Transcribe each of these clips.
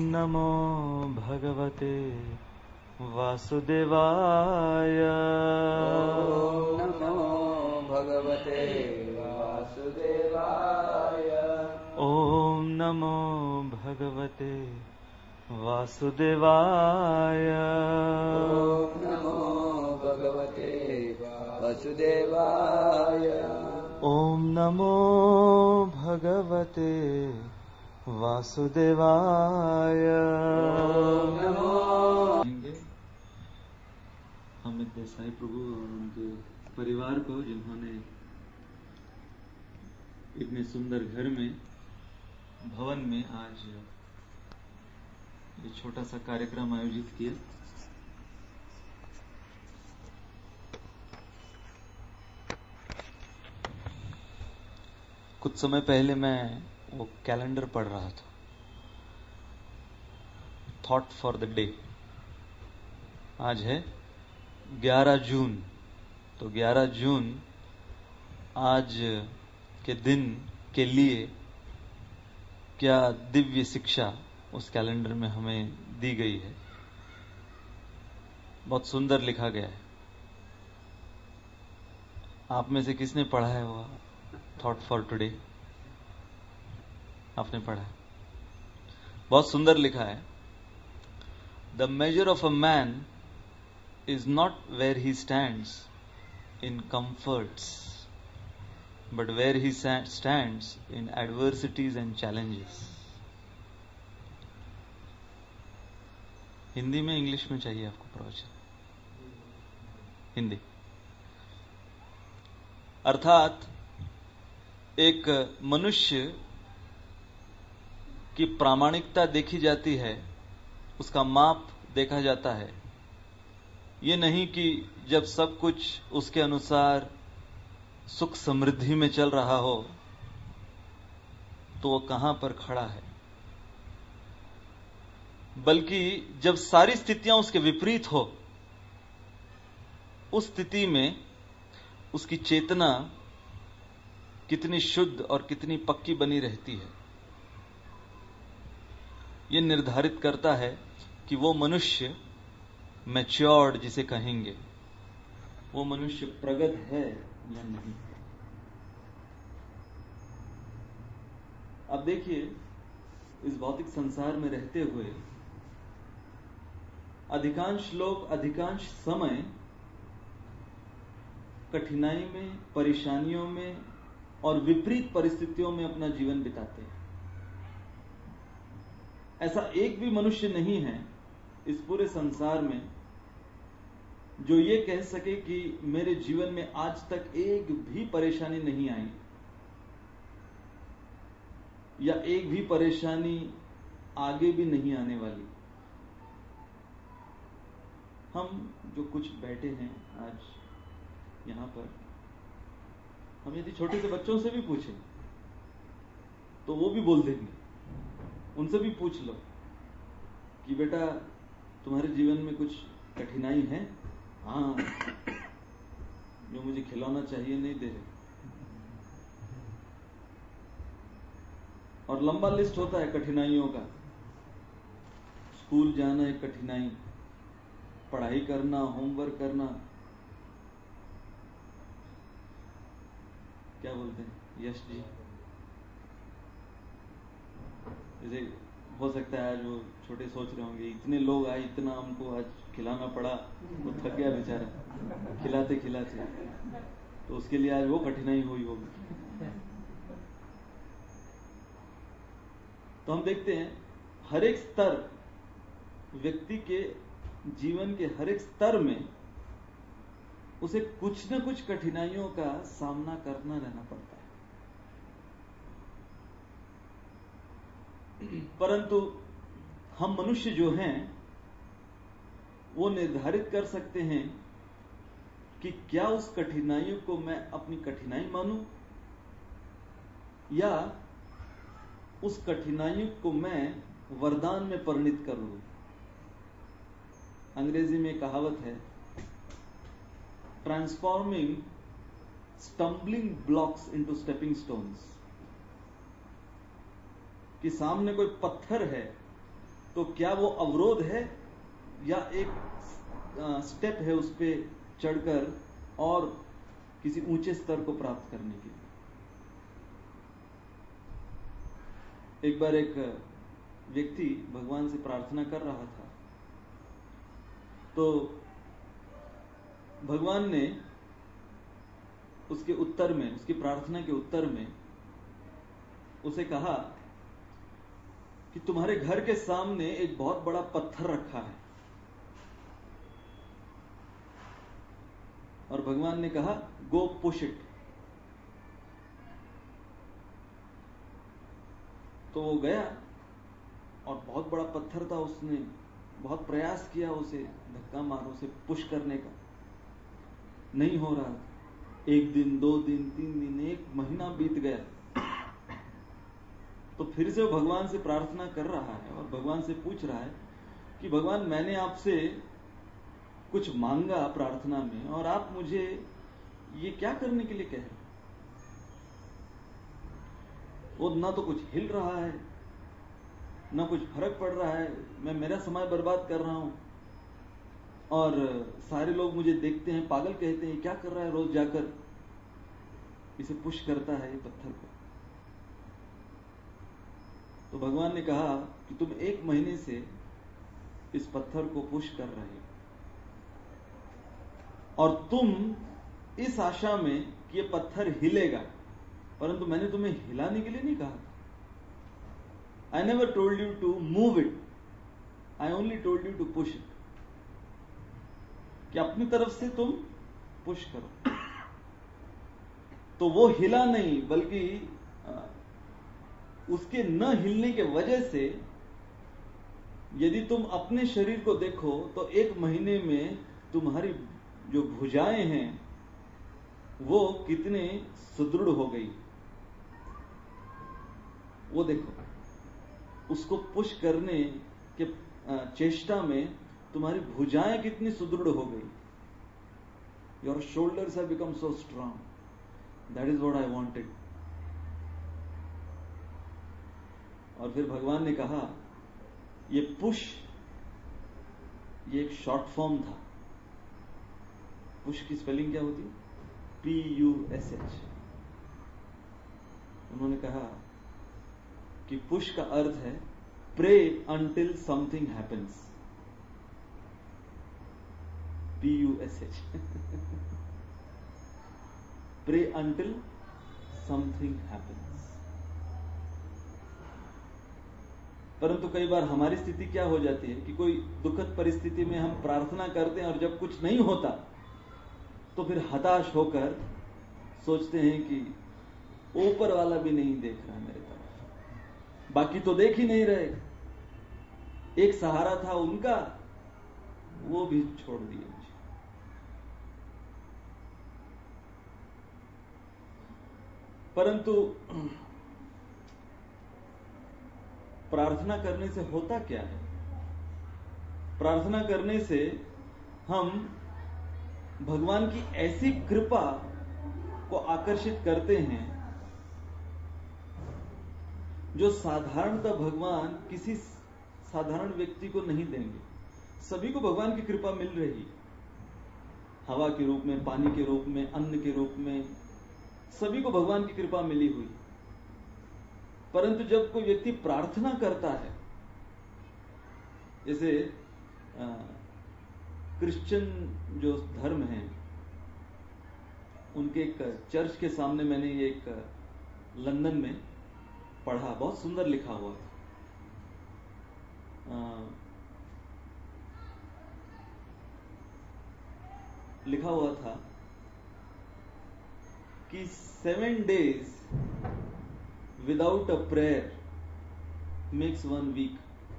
नमो भगवते वासुदेवाय। नमो भगवते वासुदेवाय। ॐ नमो भगवते वासुदेवाय। नमो भगवते वासुदेवाय। ॐ नमो भगवते वासुदेवाय। नमो अमित देसाई प्रभु और उनके परिवार को, जिन्होंने इतने सुंदर घर में, भवन में आज ये छोटा सा कार्यक्रम आयोजित किया। कुछ समय पहले मैं वो कैलेंडर पढ़ रहा था, थॉट फॉर द डे। आज है 11 जून। तो 11 जून आज के दिन के लिए क्या दिव्य शिक्षा उस कैलेंडर में हमें दी गई है। बहुत सुंदर लिखा गया है। आप में से किसने पढ़ा है वो थॉट फॉर टुडे? आपने पढ़ा है? बहुत सुंदर लिखा है। The measure of a man is not where he stands in comforts, but where he stands in adversities and challenges. Hindi में, इंग्लिश में चाहिए आपको प्रवचन? हिंदी। अर्थात एक मनुष्य की प्रामाणिकता देखी जाती है, उसका माप देखा जाता है। ये नहीं कि जब सब कुछ उसके अनुसार सुख समृद्धि में चल रहा हो तो वो कहां पर खड़ा है, बल्कि जब सारी स्थितियां उसके विपरीत हो, उस स्थिति में उसकी चेतना कितनी शुद्ध और कितनी पक्की बनी रहती है। ये निर्धारित करता है कि वो मनुष्य मैच्योर्ड जिसे कहेंगे, वो मनुष्य प्रगत है या नहीं। अब देखिए, इस भौतिक संसार में रहते हुए अधिकांश लोग अधिकांश समय कठिनाई में, परेशानियों में और विपरीत परिस्थितियों में अपना जीवन बिताते हैं। ऐसा एक भी मनुष्य नहीं है इस पूरे संसार में जो ये कह सके कि मेरे जीवन में आज तक एक भी परेशानी नहीं आई, या एक भी परेशानी आगे भी नहीं आने वाली। हम जो कुछ बैठे हैं आज यहां पर, हम यदि छोटे से बच्चों से भी पूछें तो वो भी बोल देंगे। उनसे भी पूछ लो कि बेटा तुम्हारे जीवन में कुछ कठिनाई है? हाँ, जो मुझे खिलौना चाहिए नहीं दे रहे। और लंबा लिस्ट होता है कठिनाइयों का। स्कूल जाना एक कठिनाई, पढ़ाई करना, होमवर्क करना, क्या बोलते हैं यश जी, जैसे हो सकता है आज वो छोटे सोच रहे होंगे, इतने लोग आए, इतना हमको आज खिलाना पड़ा, वो थक गया बेचारा खिलाते खिलाते, तो उसके लिए आज वो कठिनाई हुई होगी। तो हम देखते हैं हर एक स्तर, व्यक्ति के जीवन के हर एक स्तर में उसे कुछ न कुछ कठिनाइयों का सामना करना रहना पड़ता है। परंतु हम मनुष्य जो हैं वो निर्धारित कर सकते हैं कि क्या उस कठिनाइयों को मैं अपनी कठिनाई मानूं या उस कठिनाइयों को मैं वरदान में परिणित कर लूं। अंग्रेजी में कहावत है, transforming stumbling blocks into stepping stones, कि सामने कोई पत्थर है तो क्या वो अवरोध है या एक स्टेप है उस पे चढ़कर और किसी ऊंचे स्तर को प्राप्त करने के लिए? एक बार एक व्यक्ति भगवान से प्रार्थना कर रहा था, तो भगवान ने उसके उत्तर में, उसकी प्रार्थना के उत्तर में उसे कहा कि तुम्हारे घर के सामने एक बहुत बड़ा पत्थर रखा है। और भगवान ने कहा, गो पुश इट। तो वो गया और बहुत बड़ा पत्थर था, उसने बहुत प्रयास किया उसे धक्का मारो, उसे पुश करने का, नहीं हो रहा। 1 दिन, 2 दिन, 3 दिन, 1 महीना बीत गया। तो फिर से वो भगवान से प्रार्थना कर रहा है और भगवान से पूछ रहा है कि भगवान, मैंने आपसे कुछ मांगा प्रार्थना में और आप मुझे ये क्या करने के लिए कह रहे हैं? वो ना तो कुछ हिल रहा है, ना कुछ फर्क पड़ रहा है, मैं मेरा समय बर्बाद कर रहा हूं और सारे लोग मुझे देखते हैं, पागल कहते हैं, क्या कर रहा है, रोज जाकर इसे पुश करता है ये पत्थर को। तो भगवान ने कहा कि तुम 1 महीने से इस पत्थर को पुश कर रहे हो और तुम इस आशा में कि ये पत्थर हिलेगा, परंतु मैंने तुम्हें हिलाने के लिए नहीं कहा था। I never told you to move it. I only told you to push it. कि अपनी तरफ से तुम पुश करो। तो वो हिला नहीं, बल्कि उसके न हिलने के वजह से यदि तुम अपने शरीर को देखो तो 1 महीने में तुम्हारी जो भुजाएं हैं वो कितने सुदृढ़ हो गई, वो देखो। उसको पुश करने के चेष्टा में तुम्हारी भुजाएं कितनी सुदृढ़ हो गई। Your shoulders have become so strong, that is what I wanted. और फिर भगवान ने कहा, ये पुश, ये एक शॉर्ट फॉर्म था। पुश की स्पेलिंग क्या होती? PUSH। उन्होंने कहा कि पुश का अर्थ है pray until something happens. PUSH। Pray until something happens. परंतु कई बार हमारी स्थिति क्या हो जाती है कि कोई दुखद परिस्थिति में हम प्रार्थना करते हैं और जब कुछ नहीं होता तो फिर हताश होकर सोचते हैं कि ऊपर वाला भी नहीं देख रहा मेरे तरफ, बाकी तो देख ही नहीं रहे, एक सहारा था उनका, वो भी छोड़ दिए मुझे। परंतु प्रार्थना करने से होता क्या है? प्रार्थना करने से हम भगवान की ऐसी कृपा को आकर्षित करते हैं जो साधारणतः भगवान किसी साधारण व्यक्ति को नहीं देंगे। सभी को भगवान की कृपा मिल रही है, हवा के रूप में, पानी के रूप में, अन्न के रूप में, सभी को भगवान की कृपा मिली हुई। परंतु जब कोई व्यक्ति प्रार्थना करता है, जैसे क्रिश्चियन जो धर्म है, उनके एक चर्च के सामने मैंने ये एक लंदन में पढ़ा, बहुत सुंदर लिखा हुआ था। लिखा हुआ था कि 7 days without a prayer makes one weak.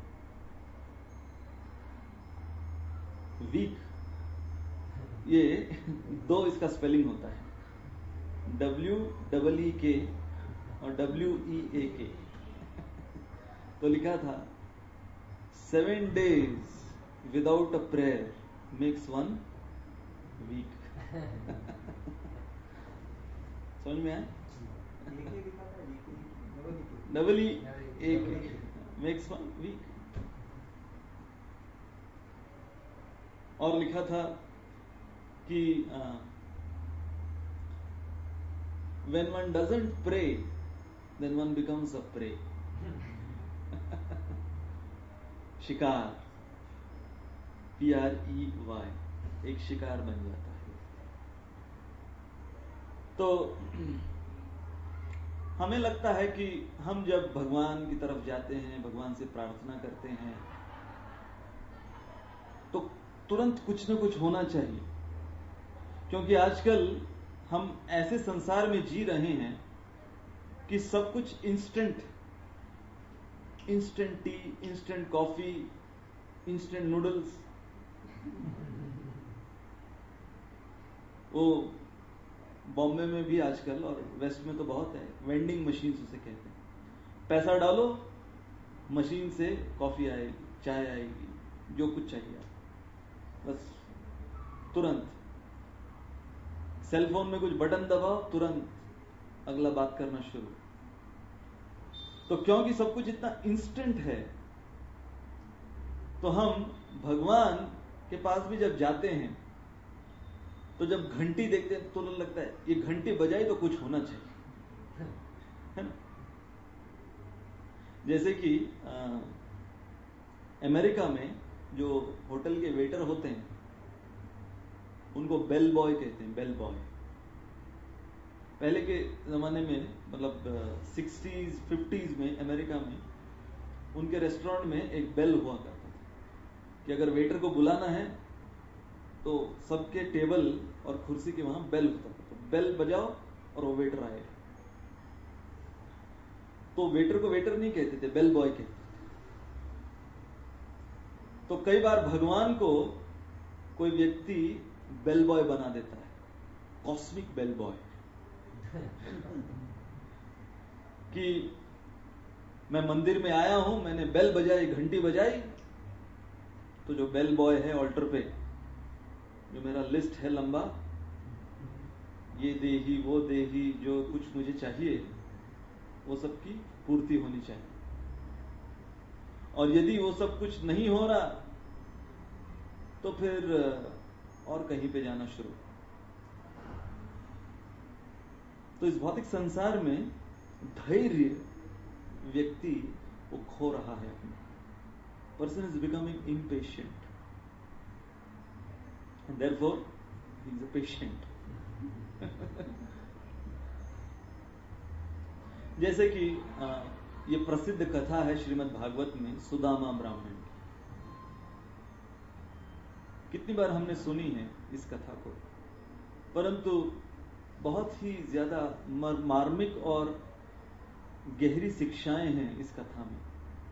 Weak, ये 2 इसका स्पेलिंग होता है, WEEK और WEAK। तो लिखा था 7 days without a prayer makes one weak। समझ में आया? WEAK makes one weak। और लिखा था कि when one doesn't pray, then one becomes a prey. शिकार, PREY, एक शिकार बन जाता है। तो हमें लगता है कि हम जब भगवान की तरफ जाते हैं, भगवान से प्रार्थना करते हैं, तो तुरंत कुछ न कुछ होना चाहिए, क्योंकि आजकल हम ऐसे संसार में जी रहे हैं कि सब कुछ instant tea, instant coffee, instant noodles, वो बॉम्बे में भी आजकल और वेस्ट में तो बहुत है, वेंडिंग मशीन उसे कहते हैं। पैसा डालो, मशीन से कॉफी आएगी, चाय आएगी, जो कुछ चाहिए बस तुरंत। सेल फोन में कुछ बटन दबाओ, तुरंत अगला बात करना शुरू। तो क्योंकि सब कुछ इतना इंस्टेंट है, तो हम भगवान के पास भी जब जाते हैं, तो जब घंटी देखते हैं तो लगता है ये घंटी बजाई तो कुछ होना चाहिए, है ना। जैसे कि अमेरिका में जो होटल के वेटर होते हैं, उनको बेल बॉय कहते हैं, बेल बॉय। पहले के जमाने में, मतलब 60s 50s में अमेरिका में उनके रेस्टोरेंट में एक बेल हुआ करता था कि अगर वेटर को बुलाना है तो सबके टेबल और कुर्सी के वहां बेल होता था, तो बेल बजाओ और वो वेटर आएगा। तो वेटर को वेटर नहीं कहते थे, बेल बॉय कहते थे। तो कई बार भगवान को कोई व्यक्ति बेल बॉय बना देता है, कॉस्मिक बेल बॉय, कि मैं मंदिर में आया हूं, मैंने बेल बजाई, घंटी बजाई, तो जो बेल बॉय है ऑल्टर पे, जो मेरा लिस्ट है लंबा, ये देही वो देही, जो कुछ मुझे चाहिए वो सब की पूर्ति होनी चाहिए। और यदि वो सब कुछ नहीं हो रहा तो फिर और कहीं पे जाना शुरू। तो इस भौतिक संसार में धैर्य व्यक्ति वो खो रहा है। Person is becoming impatient and therefore he is a patient. जैसे कि ये प्रसिद्ध कथा है श्रीमद् भागवत में, सुदामा ब्राह्मण। कितनी बार हमने सुनी है इस कथा को, परंतु बहुत ही ज्यादा मार्मिक और गहरी शिक्षाएं हैं इस कथा में।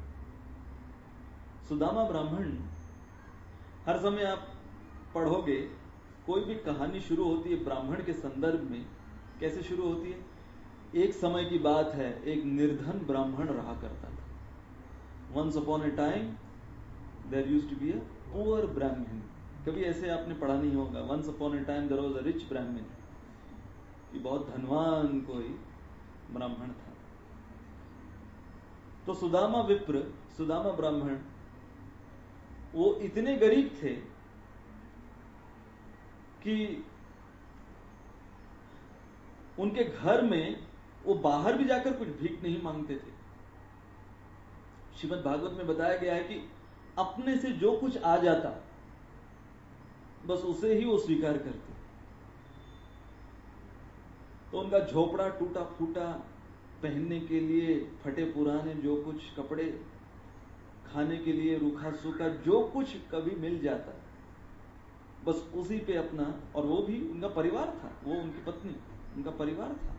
सुदामा ब्राह्मण, हर समय आप पढ़ोगे, कोई भी कहानी शुरू होती है ब्राह्मण के संदर्भ में, कैसे शुरू होती है? एक समय की बात है, एक निर्धन ब्राह्मण रहा करता था। Once upon a time there used to be a poor Brahmin. कभी ऐसे आपने पढ़ा नहीं होगा, once upon a time there was a rich Brahmin, कि बहुत धनवान कोई ब्राह्मण था। तो सुदामा विप्र, सुदामा ब्राह्मण, वो इतने गरीब थे कि उनके घर में वो बाहर भी जाकर कुछ भीख नहीं मांगते थे। श्रीमद् भागवत में बताया गया है कि अपने से जो कुछ आ जाता बस उसे ही वो स्वीकार करते। तो उनका झोपड़ा टूटा फूटा, पहनने के लिए फटे पुराने जो कुछ कपड़े, खाने के लिए रूखा सूखा जो कुछ कभी मिल जाता, बस उसी पे अपना, और वो भी उनका परिवार था, वो उनकी पत्नी, उनका परिवार था।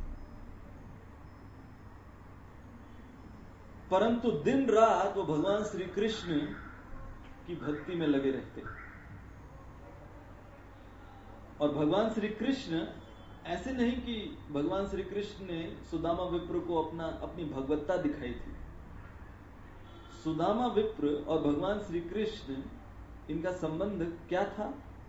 परंतु दिन रात वो भगवान श्री कृष्ण की भक्ति में लगे रहते। और भगवान श्री कृष्ण, ऐसे नहीं कि भगवान श्री कृष्ण ने सुदामा विप्र को अपनी भगवत्ता दिखाई थी। सुदामा विप्र और भगवान श्री कृष्ण, इनका संबंध क्या था?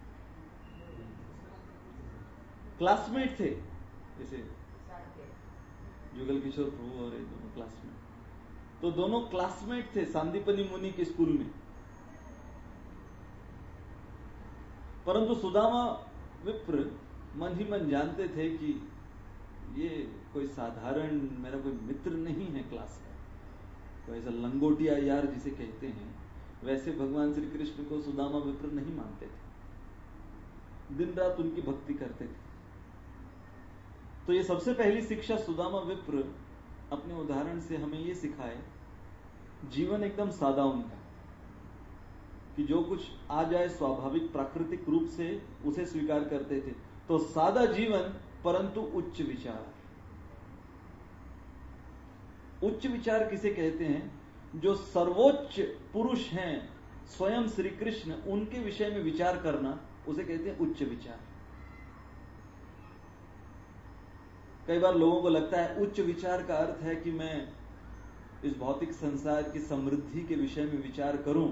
क्लासमेट थे। जैसे जुगल किशोर प्रभु और दोनों क्लासमेट, तो दोनों क्लासमेट थे सांदीपनी मुनि के स्कूल में। परंतु सुदामा विप्र मन ही मन जानते थे कि ये कोई साधारण मेरा कोई मित्र नहीं है क्लास का, कोई ऐसा लंगोटिया यार जिसे कहते हैं, वैसे भगवान श्री कृष्ण को सुदामा विप्र नहीं मानते थे, दिन रात उनकी भक्ति करते थे। तो ये सबसे पहली शिक्षा सुदामा विप्र अपने उदाहरण से हमें ये सिखाए, जीवन एकदम सादा उनका, कि जो कुछ आ जाए स्वाभाविक प्राकृतिक रूप से उसे स्वीकार करते थे। तो सादा जीवन परंतु उच्च विचार। उच्च विचार किसे कहते हैं? जो सर्वोच्च पुरुष हैं स्वयं श्री कृष्ण, उनके विषय में विचार करना, उसे कहते हैं उच्च विचार। कई बार लोगों को लगता है उच्च विचार का अर्थ है कि मैं इस भौतिक संसार की समृद्धि के विषय में विचार करूं।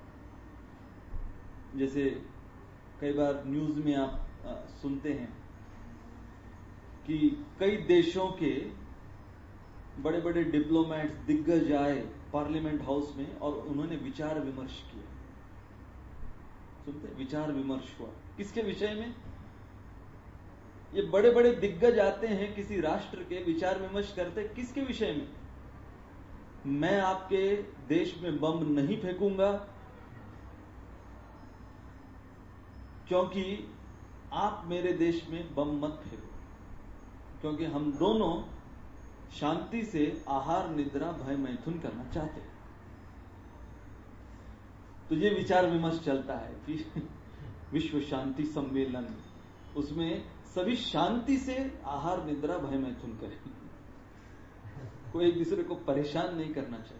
जैसे कई बार न्यूज में आप सुनते हैं कि कई देशों के बड़े बड़े डिप्लोमेट्स, दिग्गज आए पार्लियामेंट हाउस में और उन्होंने विचार विमर्श किया। सुनते, विचार विमर्श हुआ किसके विषय में? ये बड़े बड़े दिग्गज आते हैं किसी राष्ट्र के, विचार विमर्श करते किसके विषय में? मैं आपके देश में बम नहीं फेंकूंगा क्योंकि आप मेरे देश में बम मत फेंको, क्योंकि हम दोनों शांति से आहार निद्रा भय मैथुन करना चाहते हैं। तो ये विचार विमर्श चलता है कि विश्व शांति सम्मेलन, उसमें सभी शांति से आहार निद्रा भय मैथुन करें, कोई एक दूसरे को परेशान नहीं करना चाहिए।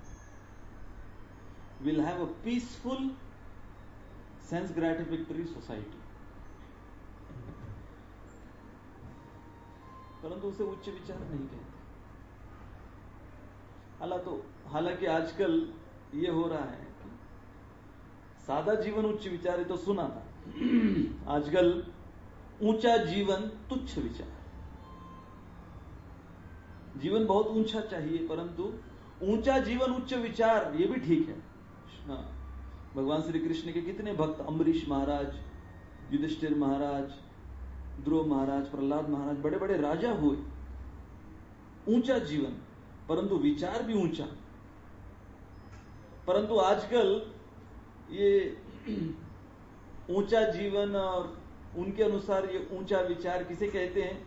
Will have a peaceful sense gratificatory society. परंतु उसे उच्च विचार नहीं कहते। हालांकि आजकल ये हो रहा है कि सादा जीवन उच्च विचार, है तो सुना था। आजकल ऊंचा जीवन तुच्छ विचार। जीवन बहुत ऊंचा चाहिए, परंतु ऊंचा जीवन उच्च विचार, ये भी ठीक है। भगवान श्री कृष्ण के कितने भक्त, अम्बरीश महाराज, युधिष्ठिर महाराज, ध्रुव महाराज, प्रहलाद महाराज, बड़े बड़े राजा हुए। ऊंचा जीवन, परंतु विचार भी ऊंचा। परंतु आजकल ये ऊंचा जीवन और उनके अनुसार ये ऊंचा विचार किसे कहते हैं?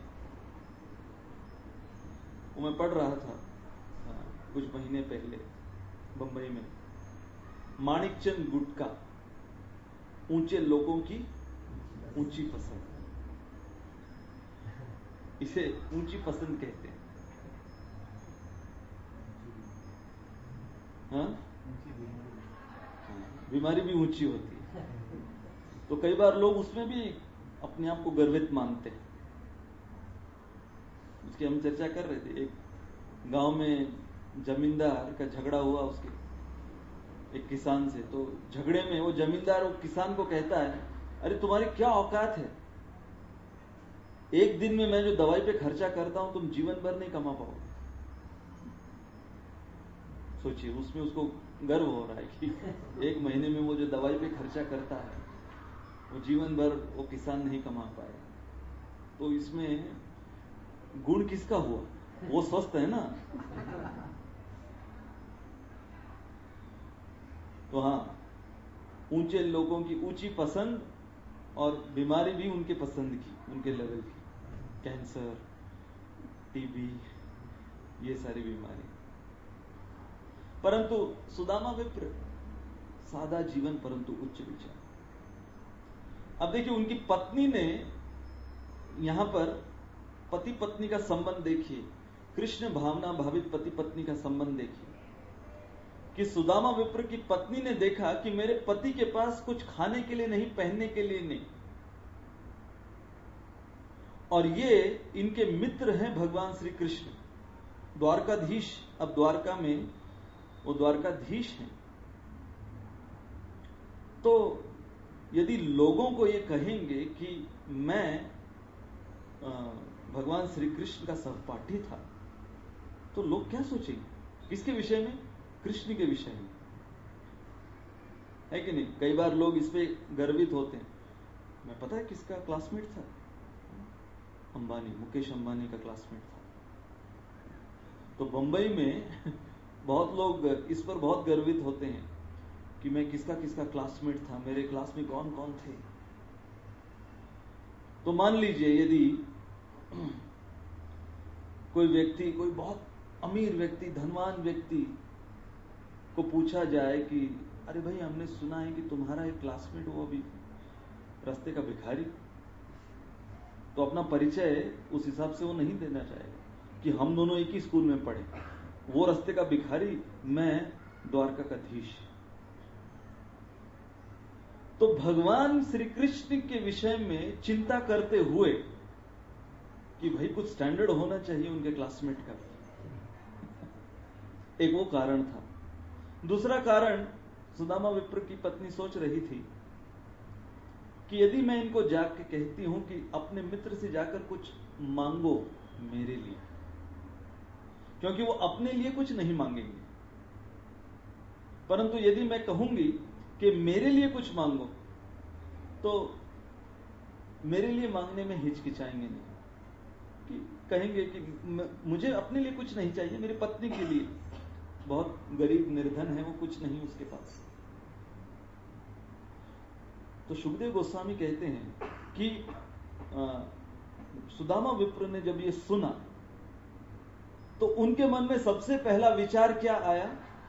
वो मैं पढ़ रहा था कुछ महीने पहले बंबई में, माणिकचंद गुटका, ऊंचे लोगों की ऊंची पसंद, इसे ऊंची पसंद कहते हैं। हाँ, बीमारी भी ऊंची होती है। तो कई बार लोग उसमें भी अपने आप को गर्वित मानते हैं। उसकी हम चर्चा कर रहे थे। एक गांव में जमींदार का झगड़ा हुआ उसके एक किसान से। तो झगड़े में वो जमींदार वो किसान को कहता है, अरे तुम्हारी क्या औकात है, एक दिन में मैं जो दवाई पे खर्चा करता हूं तुम जीवन भर नहीं कमा पाओगे। सोचिए, उसमें उसको गर्व हो रहा है कि एक महीने में वो जो दवाई पे खर्चा करता है वो जीवन भर वो किसान नहीं कमा पाएगा। तो इसमें गुण किसका हुआ? वो स्वस्थ है ना। तो हाँ, ऊंचे लोगों की ऊंची पसंद और बीमारी भी उनके पसंद की, उनके लेवल की, कैंसर, टीबी, ये सारी बीमारी। परंतु सुदामा विप्र, सादा जीवन परंतु उच्च विचार। अब देखिए, उनकी पत्नी ने, यहां पर पति पत्नी का संबंध देखिए, कृष्ण भावना भावित पति पत्नी का संबंध देखिए कि सुदामा विप्र की पत्नी ने देखा कि मेरे पति के पास कुछ खाने के लिए नहीं, पहनने के लिए नहीं, और ये इनके मित्र हैं भगवान श्री कृष्ण, द्वारकाधीश। अब द्वारका में वो द्वारकाधीश हैं। तो यदि लोगों को ये कहेंगे कि मैं भगवान श्री कृष्ण का सहपाठी था, तो लोग क्या सोचेंगे? किसके विषय में? कृष्ण के विषय में, है कि नहीं? कई बार लोग इस पे गर्वित होते हैं। मैं पता है किसका क्लासमेट था? अंबानी, मुकेश अंबानी का क्लासमेट था। तो बंबई में बहुत लोग इस पर बहुत गर्वित होते हैं कि मैं किसका किसका क्लासमेट था, मेरे क्लास में कौन कौन थे। तो मान लीजिए यदि कोई व्यक्ति, कोई बहुत अमीर व्यक्ति, धनवान व्यक्ति को पूछा जाए कि अरे भाई हमने सुना है कि तुम्हारा एक क्लासमेट वो अभी रास्ते का भिखारी, तो अपना परिचय उस हिसाब से वो नहीं देना चाहेगा कि हम दोनों एक ही स्कूल में पढ़े, वो रास्ते का भिखारी, मैं द्वारका का धीश। तो भगवान श्री कृष्ण के विषय में चिंता करते हुए कि भाई कुछ स्टैंडर्ड होना चाहिए उनके क्लासमेट का, एक वो कारण था। दूसरा कारण, सुदामा विप्र की पत्नी सोच रही थी कि यदि मैं इनको जाके कहती हूं कि अपने मित्र से जाकर कुछ मांगो मेरे लिए, क्योंकि वो अपने लिए कुछ नहीं मांगेंगे, परंतु यदि मैं कहूंगी कि मेरे लिए कुछ मांगो तो मेरे लिए मांगने में हिचकिचाएंगे नहीं, कि कहेंगे कि मुझे अपने लिए कुछ नहीं चाहिए, मेरी पत्नी के लिए, बहुत गरीब निर्धन है वो, कुछ नहीं उसके पास। तो शुकदेव गोस्वामी कहते हैं कि सुदामा विप्र ने जब ये सुना तो उनके मन में सबसे पहला विचार क्या आया?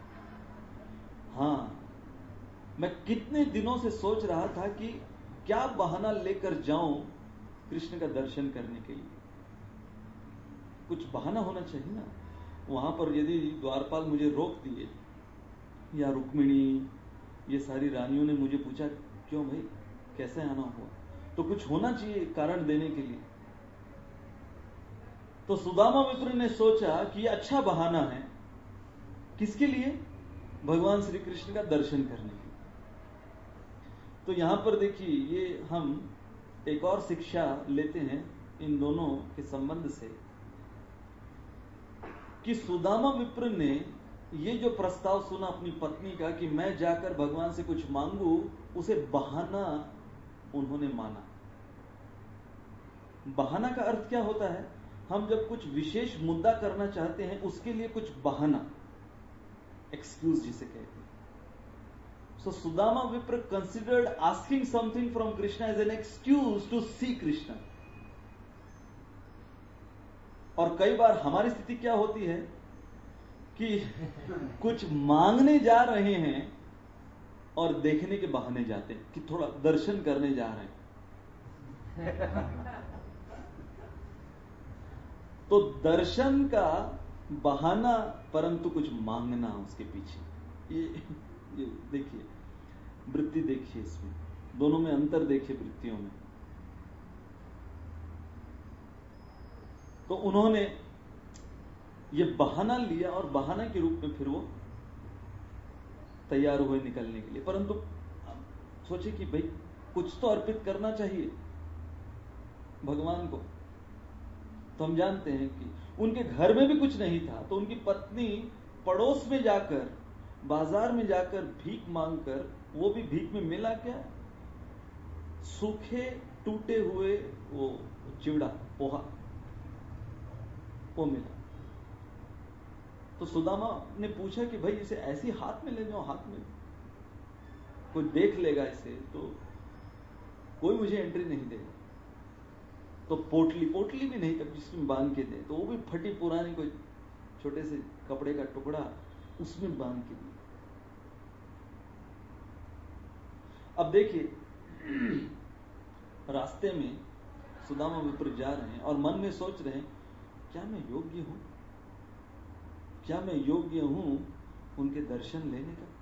हाँ, मैं कितने दिनों से सोच रहा था कि क्या बहाना लेकर जाऊं कृष्ण का दर्शन करने के लिए, कुछ बहाना होना चाहिए ना। वहां पर यदि द्वारपाल मुझे रोक दिए या रुक्मिणी, ये सारी रानियों ने मुझे पूछा क्यों भाई कैसे आना हुआ, तो कुछ होना चाहिए कारण देने के लिए। तो सुदामा विप्र ने सोचा कि ये अच्छा बहाना है, किसके लिए? भगवान श्री कृष्ण का दर्शन करने के लिए। तो यहां पर देखिए, ये हम एक और शिक्षा लेते हैं इन दोनों के संबंध से कि सुदामा विप्र ने ये जो प्रस्ताव सुना अपनी पत्नी का कि मैं जाकर भगवान से कुछ मांगू, उसे बहाना उन्होंने माना। बहाना का अर्थ क्या होता है? हम जब कुछ विशेष मुद्दा करना चाहते हैं उसके लिए कुछ बहाना, एक्सक्यूज जिसे कहते हैं। So Sudama vipra considered asking something from Krishna as an excuse to see Krishna. और कई बार हमारी स्थिति क्या होती है कि कुछ मांगने जा रहे हैं और देखने के बहाने जाते हैं कि थोड़ा दर्शन करने जा रहे हैं। तो दर्शन का बहाना, परंतु कुछ मांगना उसके पीछे। ये देखिए, वृत्ति देखिए, इसमें दोनों में अंतर देखिए, वृत्तियों में। तो उन्होंने ये बहाना लिया और बहाना के रूप में फिर वो तैयार हुए निकलने के लिए। परंतु सोचे कि भाई कुछ तो अर्पित करना चाहिए भगवान को। तो हम जानते हैं कि उनके घर में भी कुछ नहीं था, तो उनकी पत्नी पड़ोस में जाकर, बाजार में जाकर भीख मांगकर, वो भी भीख में मिला क्या? सूखे टूटे हुए वो चिवड़ा, पोहा, वो मिला। तो सुदामा ने पूछा कि भाई इसे ऐसी हाथ में ले जाओ, हाथ में कोई देख लेगा इसे तो कोई मुझे एंट्री नहीं देगा। तो पोटली भी नहीं तब जिसमें बांध के दे, तो वो भी फटी पुरानी कोई छोटे से कपड़े का टुकड़ा उसमें बांध के दिया। अब देखिए, रास्ते में सुदामा विप्र जा रहे हैं और मन में सोच रहे हैं क्या मैं योग्य हूं, क्या मैं योग्य हूं उनके दर्शन लेने का।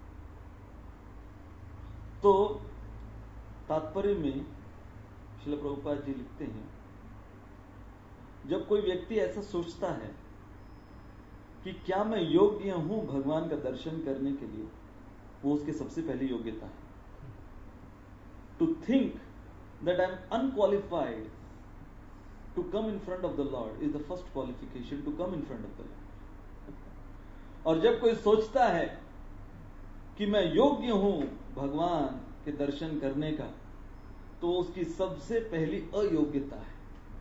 तो तात्पर्य में श्रील प्रभुपाद जी लिखते हैं, जब कोई व्यक्ति ऐसा सोचता है कि क्या मैं योग्य हूं भगवान का दर्शन करने के लिए, वो उसकी सबसे पहली योग्यता है। To think that I am unqualified to come in front of the lord is the first qualification to come in front of the lord. और जब कोई सोचता है कि मैं योग्य हूं भगवान के दर्शन करने का, तो उसकी सबसे पहली अयोग्यता है।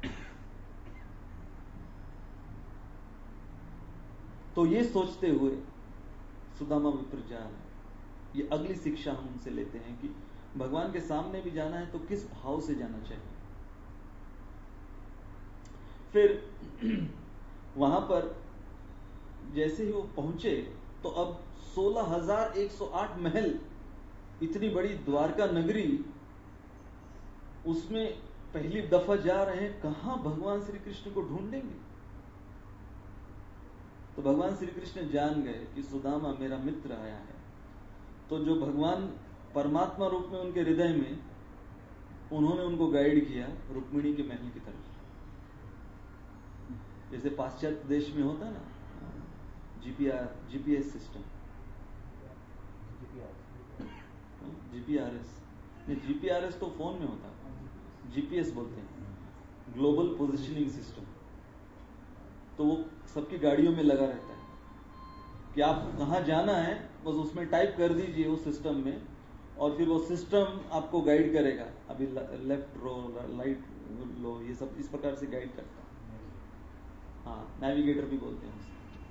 तो ये सोचते हुए सुदामा विप्र जा रहे हैं। ये अगली शिक्षा हम उनसे लेते हैं कि भगवान के सामने भी जाना है तो किस भाव से जाना चाहिए। फिर वहां पर जैसे ही वो पहुंचे तो अब 16,108 महल, इतनी बड़ी द्वारका नगरी, उसमें पहली दफा जा रहे हैं, कहां भगवान श्री कृष्ण को ढूंढेंगे। तो भगवान श्री कृष्ण जान गए कि सुदामा मेरा मित्र आया है। तो जो भगवान परमात्मा रूप में उनके हृदय में, उन्होंने उनको गाइड किया रुक्मिणी के महल की तरफ। जैसे पाश्चात्य देश में होता है ना जीपीएस सिस्टम, जीपीआरएस नहीं, जीपीआरएस तो फोन में होता है, जीपीएस बोलते हैं, ग्लोबल पोजिशनिंग सिस्टम। तो वो सबकी गाड़ियों में लगा रहता है कि आप कहां जाना है, बस उसमें टाइप कर दीजिए उस सिस्टम में, और फिर वो सिस्टम आपको गाइड करेगा। अभी लेफ्ट रो, राइट लो, ये सब इस प्रकार से गाइड करता है। हाँ, नेविगेटर भी बोलते हैं उसे।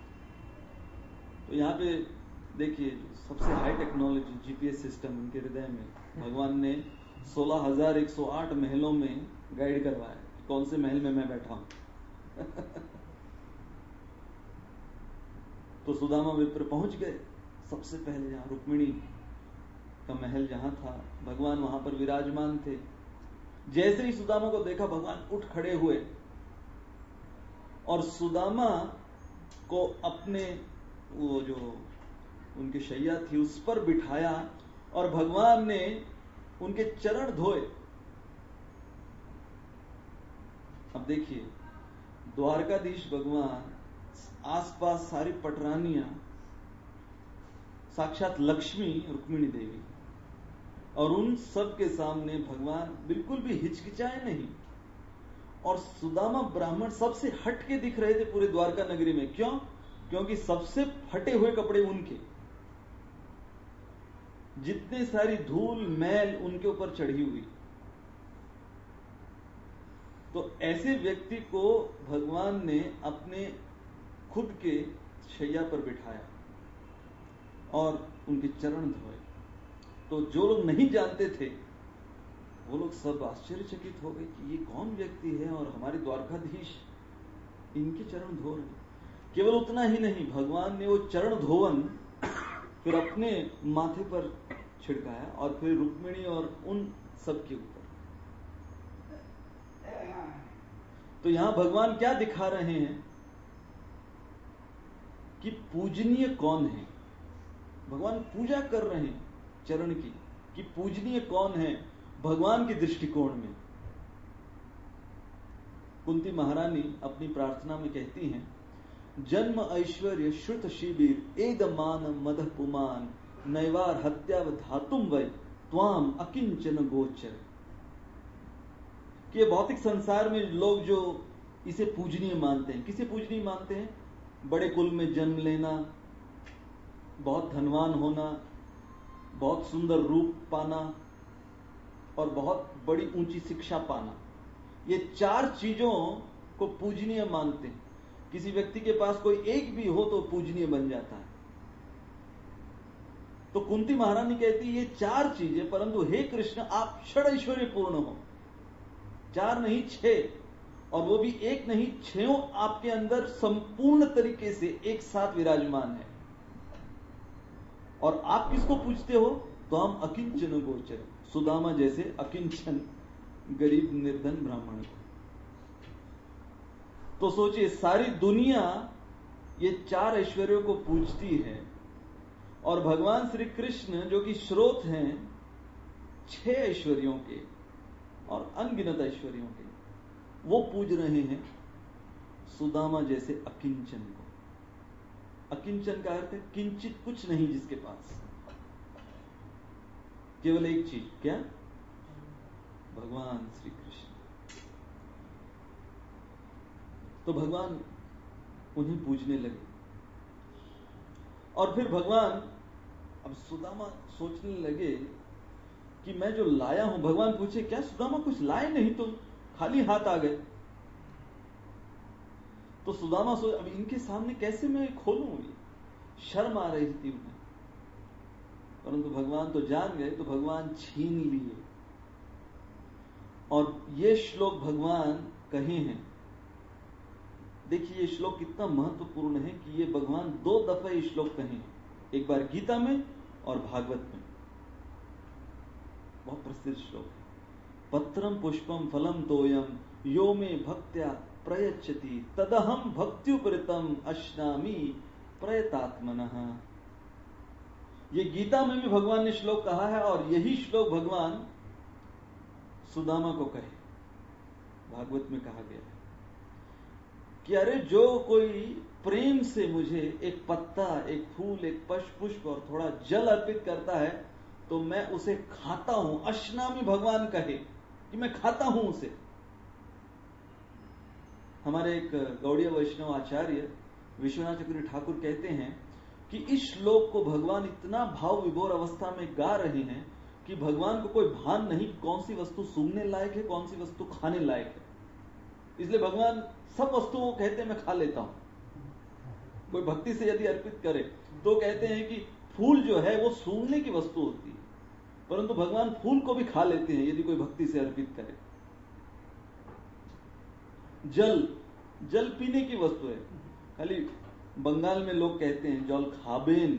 तो यहाँ पे देखिए सबसे हाई टेक्नोलॉजी जीपीएस सिस्टम उनके हृदय में भगवान ने 16,108 महलों में गाइड करवाया, कौन से महल में मैं बैठा हूं। तो सुदामा विप्र पहुंच गए सबसे पहले जहां रुक्मिणी का महल जहां था, भगवान वहां पर विराजमान थे। जैसे ही सुदामा को देखा, भगवान उठ खड़े हुए और सुदामा को अपने वो जो उनकी शैया थी उस पर बिठाया और भगवान ने उनके चरण धोए। अब देखिए, द्वारकाधीश भगवान, आसपास सारी पटरानियां, साक्षात लक्ष्मी रुक्मिणी देवी, और उन सब के सामने भगवान बिल्कुल भी हिचकिचाए नहीं। और सुदामा ब्राह्मण सबसे हट के दिख रहे थे पूरे द्वारका नगरी में। क्यों? क्योंकि सबसे फटे हुए कपड़े उनके, जितनी सारी धूल मैल उनके ऊपर चढ़ी हुई। तो ऐसे व्यक्ति को भगवान ने अपने खुद के शैया पर बिठाया और उनके चरण धोए। तो जो लोग नहीं जानते थे वो लोग सब आश्चर्यचकित हो गए कि ये कौन व्यक्ति है और हमारे द्वारकाधीश इनके चरण धो रहे। केवल उतना ही नहीं, भगवान ने वो चरण धोवन फिर अपने माथे पर छिड़काया और फिर रुक्मिणी और उन सब के ऊपर। तो यहां भगवान क्या दिखा रहे हैं कि पूजनीय कौन है। भगवान पूजा कर रहे हैं चरण की, कि पूजनीय कौन है भगवान के दृष्टिकोण में। कुंती महारानी अपनी प्रार्थना में कहती हैं, जन्म ऐश्वर्य श्रुत शिविर एदमान मदह पुमान नैवार हत्याव धातुम वै त्वाम अकिंचन गोचर। कि ये भौतिक संसार में लोग जो इसे पूजनीय मानते हैं, किसे पूजनीय मानते हैं? बड़े कुल में जन्म लेना, बहुत धनवान होना, बहुत सुंदर रूप पाना और बहुत बड़ी ऊंची शिक्षा पाना, ये चार चीजों को पूजनीय मानते हैं। किसी व्यक्ति के पास कोई एक भी हो तो पूजनीय बन जाता है। तो कुंती महारानी कहती है ये चार चीजें, परंतु हे कृष्ण आप षड ऐश्वर्य पूर्ण हो। चार नहीं, 6, और वो भी एक नहीं, 6 आपके अंदर संपूर्ण तरीके से एक साथ विराजमान है। और आप किसको पूछते हो? तो हम अकिंचन गोचर, सुदामा जैसे अकिंचन गरीब निर्धन ब्राह्मण को। तो सोचिए, सारी दुनिया ये चार ऐश्वर्यों को पूजती है और भगवान श्री कृष्ण जो कि स्रोत हैं 6 ऐश्वर्यों के और अनगिनत ऐश्वर्यों के, वो पूज रहे हैं सुदामा जैसे अकिंचन को। अकिंचन का अर्थ है किंचित, कुछ नहीं जिसके पास, केवल एक चीज, क्या? भगवान श्री कृष्ण। तो भगवान उन्हें पूजने लगे। और फिर भगवान, अब सुदामा सोचने लगे कि मैं जो लाया हूं, भगवान पूछे क्या सुदामा कुछ लाए नहीं, तुम खाली हाथ आ गए। तो सुदामा सोच अब इनके सामने कैसे मैं खोलूं, ये शर्म आ रही थी उन्हें। परंतु भगवान तो जान गए, तो भगवान छीन लिए। और ये श्लोक भगवान कहे हैं, देखिए ये श्लोक कितना महत्वपूर्ण है कि ये भगवान 2 दफे ये श्लोक कहे हैं, एक बार गीता में और भागवत में। बहुत प्रसिद्ध श्लोक है। पत्रम पुष्पम फलम तोयम यो मे भक्त्या प्रयच्छति तदहम भक्त्युपरितम अश्नामि प्रयतात्मनः। ये गीता में भी भगवान ने श्लोक कहा है और यही श्लोक भगवान सुदामा को कहे, भागवत में कहा गया है कि अरे जो कोई प्रेम से मुझे एक पत्ता, एक फूल, एक पुष्प और थोड़ा जल अर्पित करता है तो मैं उसे खाता हूं। अश्नामी भगवान कहे कि मैं खाता हूं उसे। हमारे एक गौड़ीय वैष्णव आचार्य विश्वनाथ चक्रवर्ती ठाकुर कहते हैं कि इस श्लोक को भगवान इतना भाव विभोर अवस्था में गा रहे हैं कि भगवान को कोई भान नहीं कौन सी वस्तु सूंघने लायक है, कौन सी वस्तु खाने लायक है। इसलिए भगवान सब वस्तुओं को कहते हैं मैं खा लेता हूं। कोई भक्ति से यदि अर्पित करे तो कहते हैं कि फूल जो है वो सूंघने की वस्तु होती है, परंतु भगवान फूल को भी खा लेते हैं यदि कोई भक्ति से अर्पित करे। जल पीने की वस्तु है, खाली बंगाल में लोग कहते हैं जल खाबेन,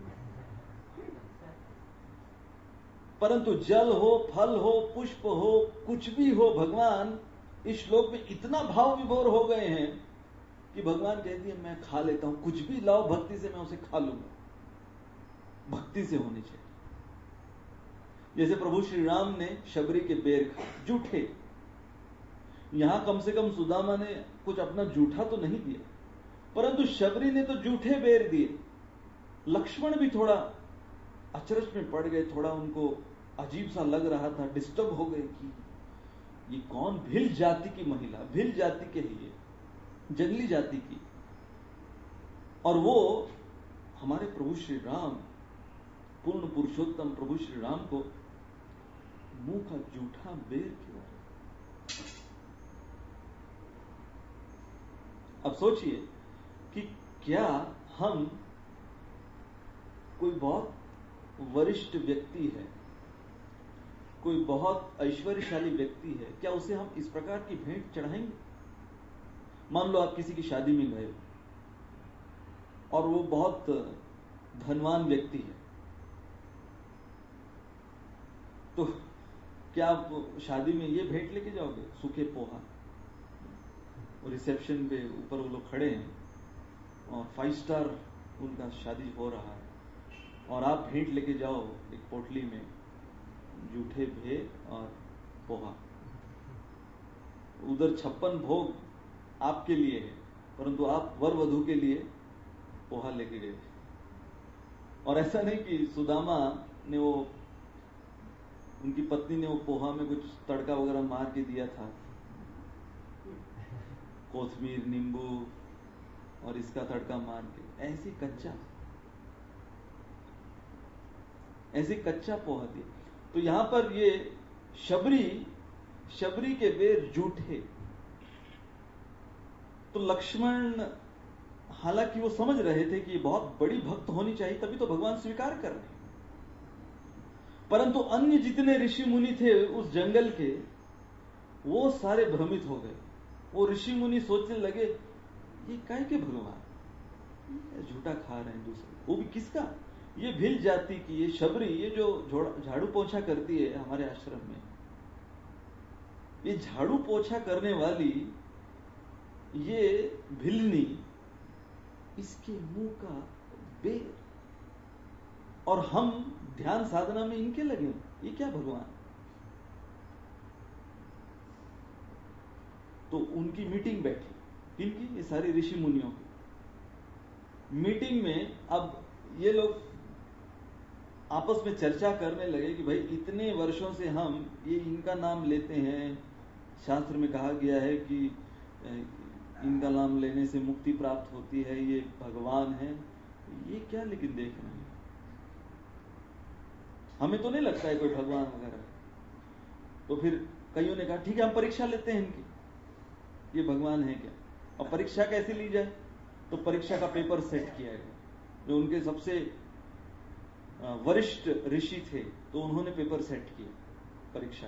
परंतु जल हो, फल हो, पुष्प हो, कुछ भी हो, भगवान इस श्लोक में इतना भाव विभोर हो गए हैं कि भगवान कहती है मैं खा लेता हूं, कुछ भी लाओ भक्ति से मैं उसे खा लूंगा। भक्ति से होनी चाहिए। जैसे प्रभु श्री राम ने शबरी के बेर खाए, जूठे। यहां कम से कम सुदामा ने कुछ अपना जूठा तो नहीं दिया, परंतु शबरी ने तो जूठे बेर दिए। लक्ष्मण भी थोड़ा अचरज में पड़ गए, थोड़ा उनको अजीब सा लग रहा था, डिस्टर्ब हो गए कि ये कौन, भिल जाति की महिला, भिल जाति के लिए, जंगली जाति की, और वो हमारे प्रभु श्री राम, पूर्ण पुरुषोत्तम प्रभु श्री राम को मुंह का जूठा बेर क्यों? अब सोचिए कि क्या हम, कोई बहुत वरिष्ठ व्यक्ति है, कोई बहुत ऐश्वर्यशाली व्यक्ति है, क्या उसे हम इस प्रकार की भेंट चढ़ाएंगे? मान लो आप किसी की शादी में गए और वो बहुत धनवान व्यक्ति है, तो क्या आप शादी में ये भेंट लेके जाओगे? सूखे पोहा। रिसेप्शन पे ऊपर वो लोग खड़े हैं और 5 स्टार उनका शादी हो रहा है और आप भेंट लेके जाओ एक पोटली में जूठे भेद और पोहा। उधर 56 भोग आपके लिए है, परंतु आप वर वधू के लिए पोहा लेके गए। और ऐसा नहीं कि सुदामा ने वो, उनकी पत्नी ने वो पोहा में कुछ तड़का वगैरह मार के दिया था, कोथमीर, नींबू और इसका तड़का मार के, ऐसे कच्चा पोहा दिया। तो यहां पर ये शबरी के बेर जूठे। तो लक्ष्मण, हालांकि वो समझ रहे थे कि ये बहुत बड़ी भक्त होनी चाहिए तभी तो भगवान स्वीकार कर रहे, परंतु अन्य जितने ऋषि मुनि थे उस जंगल के, वो सारे भ्रमित हो गए। वो ऋषि मुनि सोचने लगे ये काहे के भगवान झूठा खा रहे हैं दूसरे, वो भी किसका? ये भिल जाति की, ये शबरी, ये जो झाड़ू पोछा करती है हमारे आश्रम में, ये झाड़ू पोछा करने वाली ये भिलनी, इसके मुंह का बेर, और हम ध्यान साधना में इनके लगे, ये क्या भगवान? तो उनकी मीटिंग बैठी, किनकी? ये सारी ऋषि मुनियों की मीटिंग में। अब ये लोग आपस में चर्चा करने लगे कि भाई इतने वर्षों से हम ये इनका नाम लेते हैं, शास्त्र में कहा गया है कि इनका नाम लेने से मुक्ति प्राप्त होती है, ये भगवान है, ये क्या लेकिन देख रहे हैं? हमें तो नहीं लगता है कोई भगवान वगैरह। तो फिर कईयों ने कहा ठीक है हम परीक्षा लेते हैं इनकी, ये भगवान है क्या। और परीक्षा कैसे ली जाए, तो परीक्षा का पेपर सेट किया गया। जो उनके सबसे वरिष्ठ ऋषि थे तो उन्होंने पेपर सेट किया परीक्षा।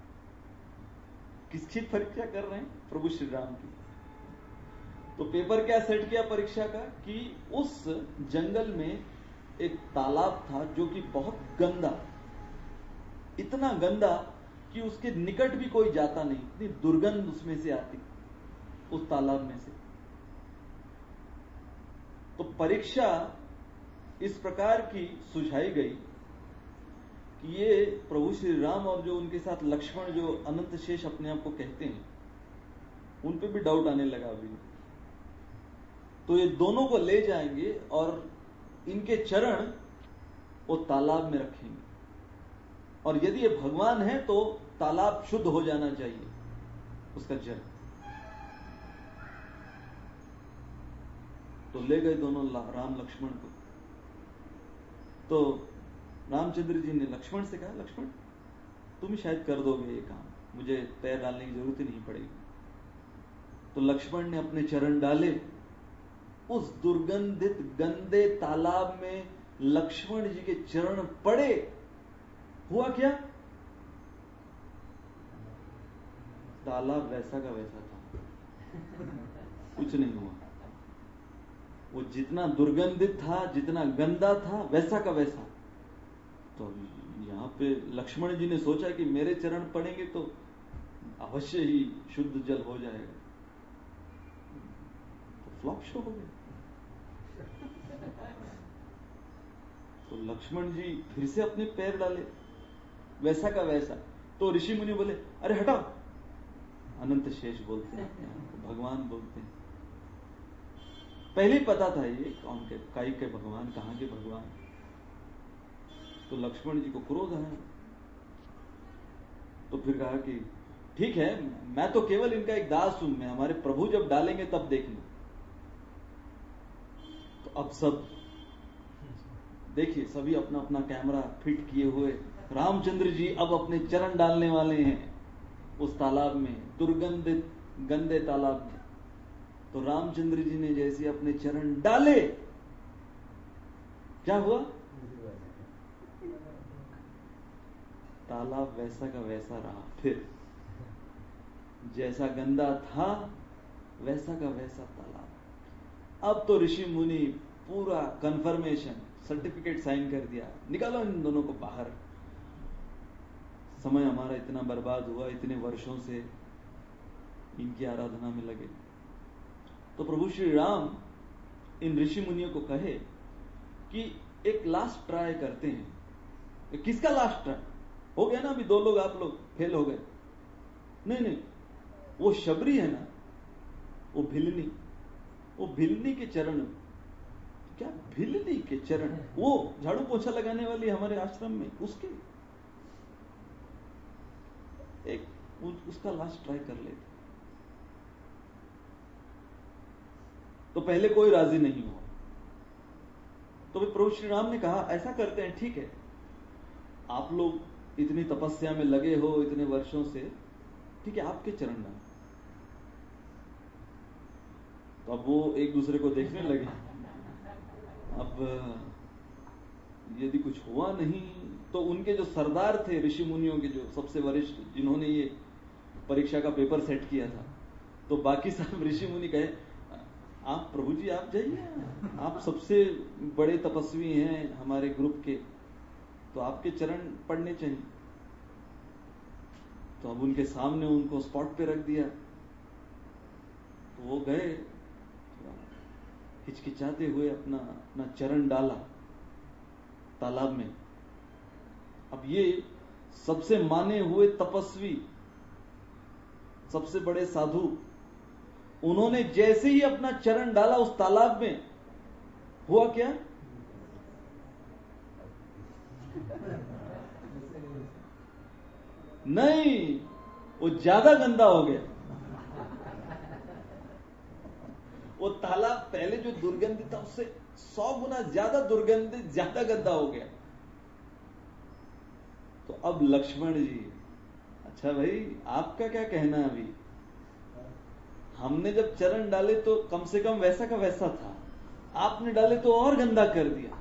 किसकी परीक्षा कर रहे हैं, प्रभु श्री राम की। तो पेपर क्या सेट किया परीक्षा का, कि उस जंगल में एक तालाब था जो कि बहुत गंदा, इतना गंदा कि उसके निकट भी कोई जाता नहीं, इतनी दुर्गंध उसमें से आती उस तालाब में से। तो परीक्षा इस प्रकार की सुझाई गई कि ये प्रभु श्री राम और जो उनके साथ लक्ष्मण, जो अनंत शेष अपने आप को कहते हैं, उन पे भी डाउट आने लगा अभी। तो ये दोनों को ले जाएंगे और इनके चरण वो तालाब में रखेंगे, और यदि ये भगवान है तो तालाब शुद्ध हो जाना चाहिए उसका जल। तो ले गए दोनों राम लक्ष्मण को। तो रामचंद्र जी ने लक्ष्मण से कहा, लक्ष्मण तुम शायद कर दोगे ये काम, मुझे पैर डालने की जरूरत ही नहीं पड़ेगी। तो लक्ष्मण ने अपने चरण डाले उस दुर्गंधित गंदे तालाब में। लक्ष्मण जी के चरण पड़े, हुआ क्या, तालाब वैसा का वैसा था, कुछ नहीं हुआ। वो जितना दुर्गंधित था, जितना गंदा था, वैसा का वैसा। तो यहां पे लक्ष्मण जी ने सोचा कि मेरे चरण पड़ेंगे तो अवश्य ही शुद्ध जल हो जाएगा। तो फ्लॉप शो हो गया। तो लक्ष्मण जी फिर से अपने पैर डाले वैसा का वैसा। तो ऋषि मुनि बोले अरे हटाओ, अनंत शेष बोलते हैं, भगवान बोलते हैं। पहले ही पता था ये कौन के, काई के भगवान, कहां के भगवान। तो लक्ष्मण जी को क्रोध आया। तो फिर कहा कि ठीक है, मैं तो केवल इनका एक दास हूं, मैं हमारे प्रभु जब डालेंगे तब देखना। तो अब सब देखिए, सभी अपना अपना कैमरा फिट किए हुए, रामचंद्र जी अब अपने चरण डालने वाले हैं उस तालाब में, दुर्गंधित गंदे तालाब में। तो रामचंद्र जी ने जैसे अपने चरण डाले, क्या हुआ, तालाब वैसा का वैसा रहा। फिर जैसा गंदा था वैसा का वैसा तालाब। अब तो ऋषि मुनि पूरा कंफर्मेशन, सर्टिफिकेट साइन कर दिया, निकालो इन दोनों को बाहर। समय हमारा इतना बर्बाद हुआ, इतने वर्षों से इनकी आराधना में लगे। तो प्रभु श्री राम इन ऋषि मुनियों को कहे कि एक लास्ट ट्राई करते हैं। किसका लास्ट ट्राई, हो गया ना, अभी 2 लोग आप लोग फेल हो गए। नहीं, वो शबरी है ना, वो भिलनी के चरण, क्या भिलनी के चरण, वो झाड़ू पोछा लगाने वाली हमारे आश्रम में, उसके एक उसका लास्ट ट्राई कर लेते। तो पहले कोई राजी नहीं हुआ। तो प्रभु श्री राम ने कहा ऐसा करते हैं, ठीक है, आप लोग इतनी तपस्या में लगे हो इतने वर्षों से, ठीक है, आपके चरण डाल। तो अब वो एक दूसरे को देखने लगे। अब यदि कुछ हुआ नहीं तो उनके जो सरदार थे ऋषि मुनियों के, जो सबसे वरिष्ठ, जिन्होंने ये परीक्षा का पेपर सेट किया था, तो बाकी सब ऋषि मुनि कहे आप प्रभु जी आप जाइए, आप सबसे बड़े तपस्वी हैं हमारे ग्रुप के, तो आपके चरण पड़ने चाहिए। तो अब उनके सामने उनको स्पॉट पे रख दिया। तो वो गए, हिचकिचाते हुए अपना चरण डाला तालाब में। अब ये सबसे माने हुए तपस्वी, सबसे बड़े साधु, उन्होंने जैसे ही अपना चरण डाला उस तालाब में, हुआ क्या, नहीं, वो ज्यादा गंदा हो गया। वो तालाब पहले जो दुर्गंधित था उससे 100 गुना ज्यादा दुर्गंधित, ज्यादा गंदा हो गया। अब लक्ष्मण जी, अच्छा भाई आपका क्या कहना है? अभी हमने जब चरण डाले तो कम से कम वैसा का वैसा था, आपने डाले तो और गंदा कर दिया।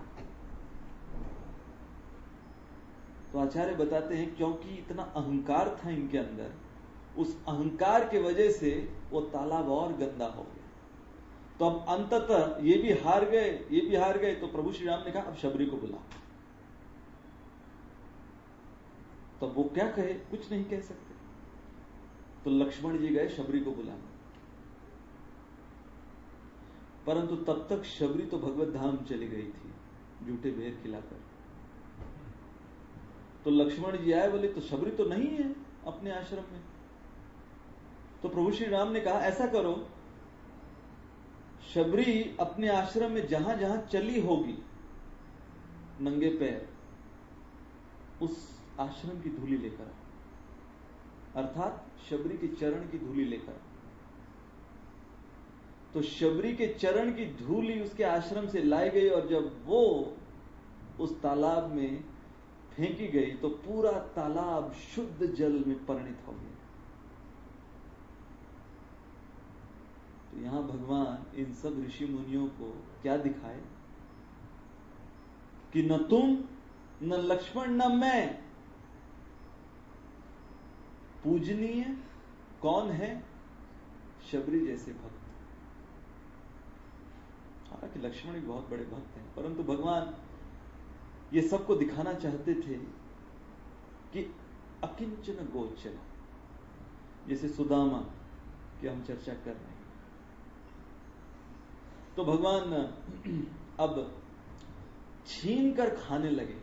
तो आचार्य बताते हैं क्योंकि इतना अहंकार था इनके अंदर, उस अहंकार के वजह से वो तालाब और गंदा हो गया। तो अब अंततः ये भी हार गए, तो प्रभु श्री राम ने कहा अब शबरी को बुला। तो वो क्या कहे, कुछ नहीं कह सकते। तो लक्ष्मण जी गए शबरी को बुलाने, परंतु तब तक शबरी तो भगवत धाम चली गई थी झूठे भेद खिलाकर। तो लक्ष्मण जी आए, बोले तो शबरी तो नहीं है अपने आश्रम में। तो प्रभु श्री राम ने कहा ऐसा करो, शबरी अपने आश्रम में जहां जहां चली होगी नंगे पैर, उस आश्रम की धूली लेकर आओ, अर्थात शबरी के चरण की धूली लेकर आओ। तो शबरी के चरण की धूली उसके आश्रम से लाई गई, और जब वो उस तालाब में फेंकी गई तो पूरा तालाब शुद्ध जल में परिणत हो गया। तो यहां भगवान इन सब ऋषि मुनियों को क्या दिखाए कि न तुम, न लक्ष्मण, न मैं, पूजनीय कौन है? शबरी जैसे भक्त। हालांकि लक्ष्मण भी बहुत बड़े भक्त हैं, परंतु भगवान ये सबको दिखाना चाहते थे कि अकिंचन गोचर, जैसे सुदामा की हम चर्चा कर रहे हैं। तो भगवान अब छीन कर खाने लगे।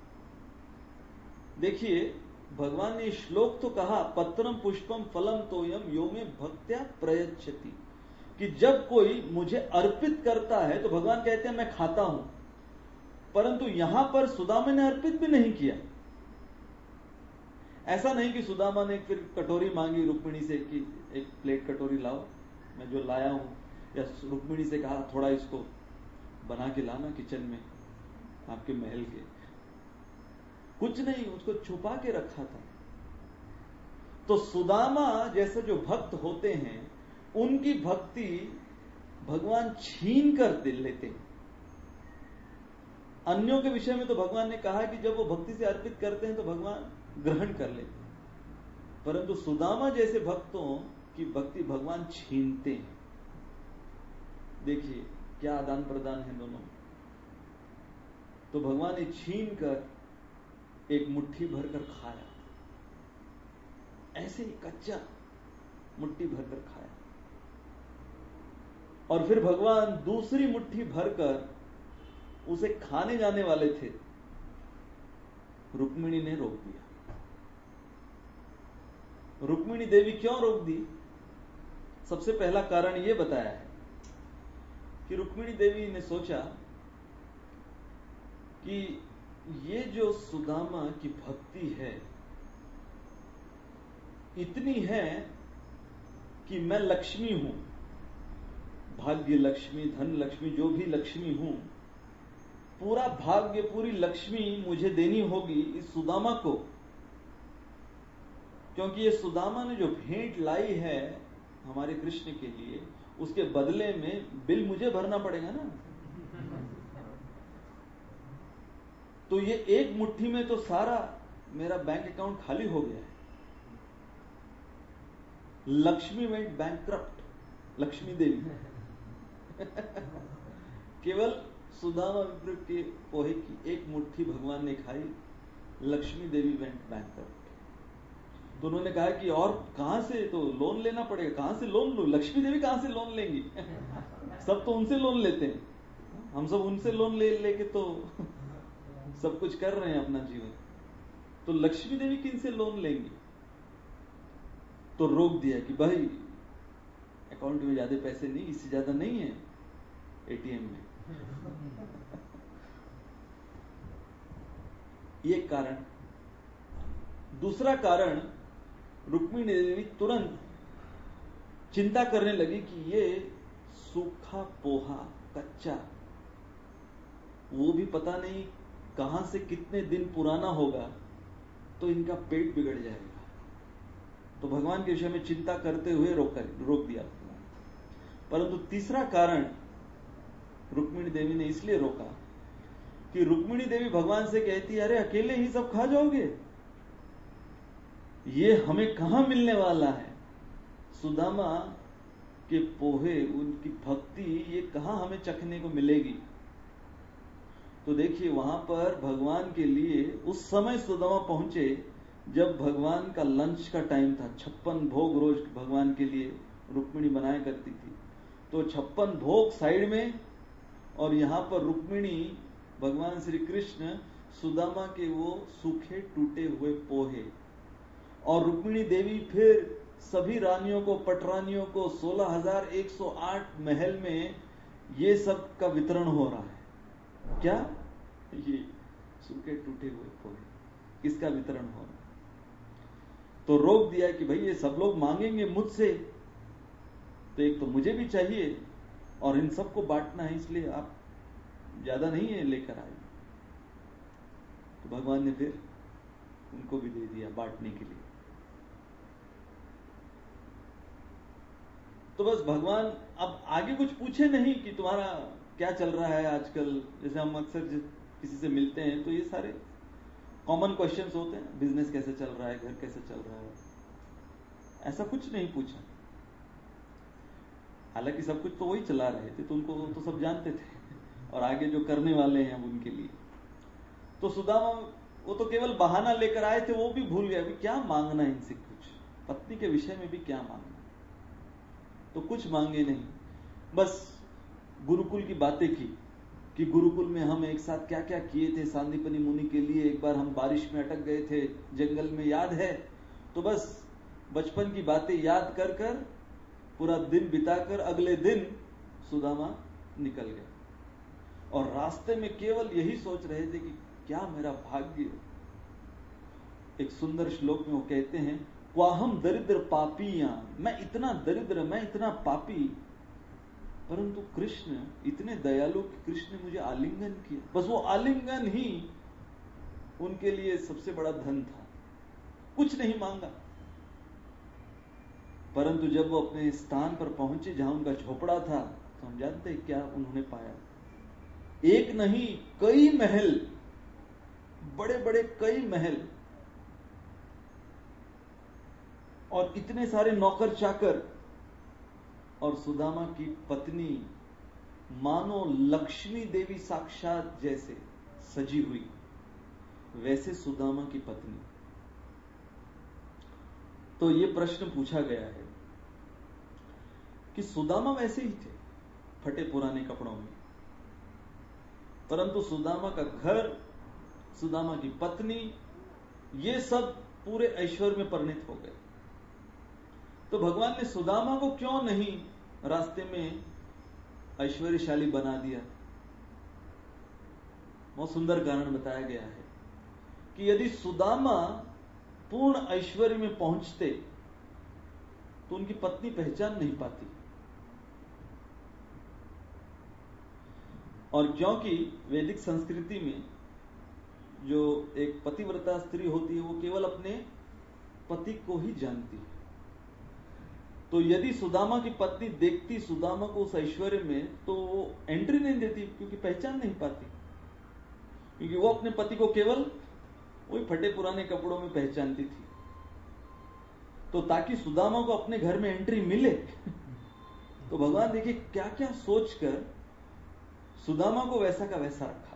देखिए भगवान ने श्लोक तो कहा, पत्रम पुष्पम फलम तोयम यो में भक्त्या प्रयच्छति, कि जब कोई मुझे अर्पित करता है तो भगवान कहते हैं मैं खाता हूं। परंतु यहां पर सुदामा ने अर्पित भी नहीं किया। ऐसा नहीं कि सुदामा ने फिर कटोरी मांगी रुक्मिणी से कि एक प्लेट कटोरी लाओ, मैं जो लाया हूं, या रुक्मिणी से कहा थोड़ा इसको बना के लाना किचन में आपके महल के, कुछ नहीं, उसको छुपा के रखा था। तो सुदामा जैसे जो भक्त होते हैं उनकी भक्ति भगवान छीन कर दे लेते हैं। अन्यों के विषय में तो भगवान ने कहा कि जब वो भक्ति से अर्पित करते हैं तो भगवान ग्रहण कर लेते हैं, परंतु सुदामा जैसे भक्तों की भक्ति भगवान छीनते हैं। देखिए क्या आदान प्रदान है दोनों। तो भगवान ने छीन कर एक मुट्ठी भरकर खाया, ऐसे ही कच्चा मुट्ठी भरकर खाया, और फिर भगवान दूसरी मुट्ठी भरकर उसे खाने जाने वाले थे, रुक्मिणी ने रोक दिया। रुक्मिणी देवी क्यों रोक दी? सबसे पहला कारण यह बताया है कि रुक्मिणी देवी ने सोचा कि ये जो सुदामा की भक्ति है इतनी है कि मैं लक्ष्मी हूं, भाग्य लक्ष्मी, धन लक्ष्मी, जो भी लक्ष्मी हूं, पूरा भाग्य, पूरी लक्ष्मी मुझे देनी होगी इस सुदामा को, क्योंकि ये सुदामा ने जो भेंट लाई है हमारे कृष्ण के लिए, उसके बदले में बिल मुझे भरना पड़ेगा ना। तो ये एक मुट्ठी में तो सारा मेरा बैंक अकाउंट खाली हो गया है। लक्ष्मी वेंट बैंकक्रप्ट, लक्ष्मी देवी केवल सुदामा विप्र के पोहे की एक मुट्ठी भगवान ने खाई, लक्ष्मी देवी वेंट बैंकक्रप्ट। तो उन्होंने कहा कि और कहां से, तो लोन लेना पड़ेगा, कहां से लोन लूं, लक्ष्मी देवी कहां से लोन लेंगी सब तो उनसे लोन लेते हैं, हम सब उनसे लोन ले लेके तो सब कुछ कर रहे हैं अपना जीवन, तो लक्ष्मी देवी किन से लोन लेंगी? तो रोक दिया कि भाई अकाउंट में ज्यादा पैसे नहीं, इससे ज्यादा नहीं है एटीएम में ये कारण। दूसरा कारण, रुक्मिणी देवी तुरंत चिंता करने लगी कि ये सूखा पोहा कच्चा, वो भी पता नहीं कहां से कितने दिन पुराना होगा, तो इनका पेट बिगड़ जाएगा। तो भगवान के विषय में चिंता करते हुए रोक दिया। परंतु तीसरा कारण रुक्मिणी देवी ने इसलिए रोका कि रुक्मिणी देवी भगवान से कहती है, अरे अकेले ही सब खा जाओगे, ये हमें कहां मिलने वाला है। सुदामा के पोहे, उनकी भक्ति, ये कहां हमें चखने को मिलेगी। तो देखिए वहां पर भगवान के लिए उस समय सुदामा पहुंचे जब भगवान का लंच का टाइम था। 56 भोग रोज भगवान के लिए रुक्मिणी बनाया करती थी। तो 56 भोग साइड में, और यहां पर रुक्मिणी, भगवान श्री कृष्ण सुदामा के वो सूखे टूटे हुए पोहे, और रुक्मिणी देवी फिर सभी रानियों को, पटरानियों को 16,108 महल में ये सब का वितरण हो रहा है। क्या? ये सूखे टूटे हुए पोहे, इसका वितरण हो रहा है। तो रोक दिया कि भाई ये सब लोग मांगेंगे मुझसे, तो एक तो मुझे भी चाहिए और इन सबको बांटना है, इसलिए आप ज्यादा नहीं है लेकर आए। तो भगवान ने फिर उनको भी दे दिया बांटने के लिए। तो बस भगवान अब आगे कुछ पूछे नहीं कि तुम्हारा क्या चल रहा है आजकल। जैसे हम अक्सर किसी से मिलते हैं तो ये सारे कॉमन क्वेश्चंस होते हैं, बिजनेस कैसे चल रहा है, घर कैसे चल रहा है, ऐसा कुछ नहीं पूछा। हालांकि सब कुछ तो वही चला रहे थे, तो उनको तो सब जानते थे, और आगे जो करने वाले हैं उनके लिए। तो सुदामा वो तो केवल बहाना लेकर आए थे, वो भी भूल गए अभी क्या मांगना है इनसे, कुछ पत्नी के विषय में भी क्या मांगना। तो कुछ मांगे नहीं, बस गुरुकुल की बातें की कि गुरुकुल में हम एक साथ क्या क्या किए थे सांदीपनी मुनि के लिए। एक बार हम बारिश में अटक गए थे जंगल में, याद है? तो बस बचपन की बातें याद कर कर पूरा दिन बिताकर अगले दिन सुदामा निकल गए, और रास्ते में केवल यही सोच रहे थे कि क्या मेरा भाग्य। एक सुंदर श्लोक में वो कहते हैं, क्वाहम दरिद्र पापियां, मैं इतना दरिद्र, मैं इतना पापी, परंतु कृष्ण इतने दयालु कि कृष्ण ने मुझे आलिंगन किया। बस वो आलिंगन ही उनके लिए सबसे बड़ा धन था, कुछ नहीं मांगा। परंतु जब वो अपने स्थान पर पहुंचे जहां उनका झोपड़ा था, तो हम जानते हैं क्या उन्होंने पाया। एक नहीं कई महल, बड़े बड़े कई महल, और इतने सारे नौकर चाकर, और सुदामा की पत्नी मानो लक्ष्मी देवी साक्षात जैसे सजी हुई, वैसे सुदामा की पत्नी। तो ये प्रश्न पूछा गया है कि सुदामा वैसे ही थे, फटे पुराने कपड़ों में, परंतु सुदामा का घर, सुदामा की पत्नी, ये सब पूरे ऐश्वर्य में परिणित हो गए। तो भगवान ने सुदामा को क्यों नहीं रास्ते में ऐश्वर्यशाली बना दिया? बहुत सुंदर कारण बताया गया है कि यदि सुदामा पूर्ण ऐश्वर्य में पहुंचते तो उनकी पत्नी पहचान नहीं पाती। और क्योंकि वैदिक संस्कृति में जो एक पतिव्रता स्त्री होती है, वो केवल अपने पति को ही जानती है। तो यदि सुदामा की पत्नी देखती सुदामा को उस ऐश्वर्य में, तो वो एंट्री नहीं देती, क्योंकि पहचान नहीं पाती, क्योंकि वो अपने पति को केवल वही फटे पुराने कपड़ों में पहचानती थी। तो ताकि सुदामा को अपने घर में एंट्री मिले, तो भगवान देखिए क्या क्या सोचकर सुदामा को वैसा का वैसा रखा।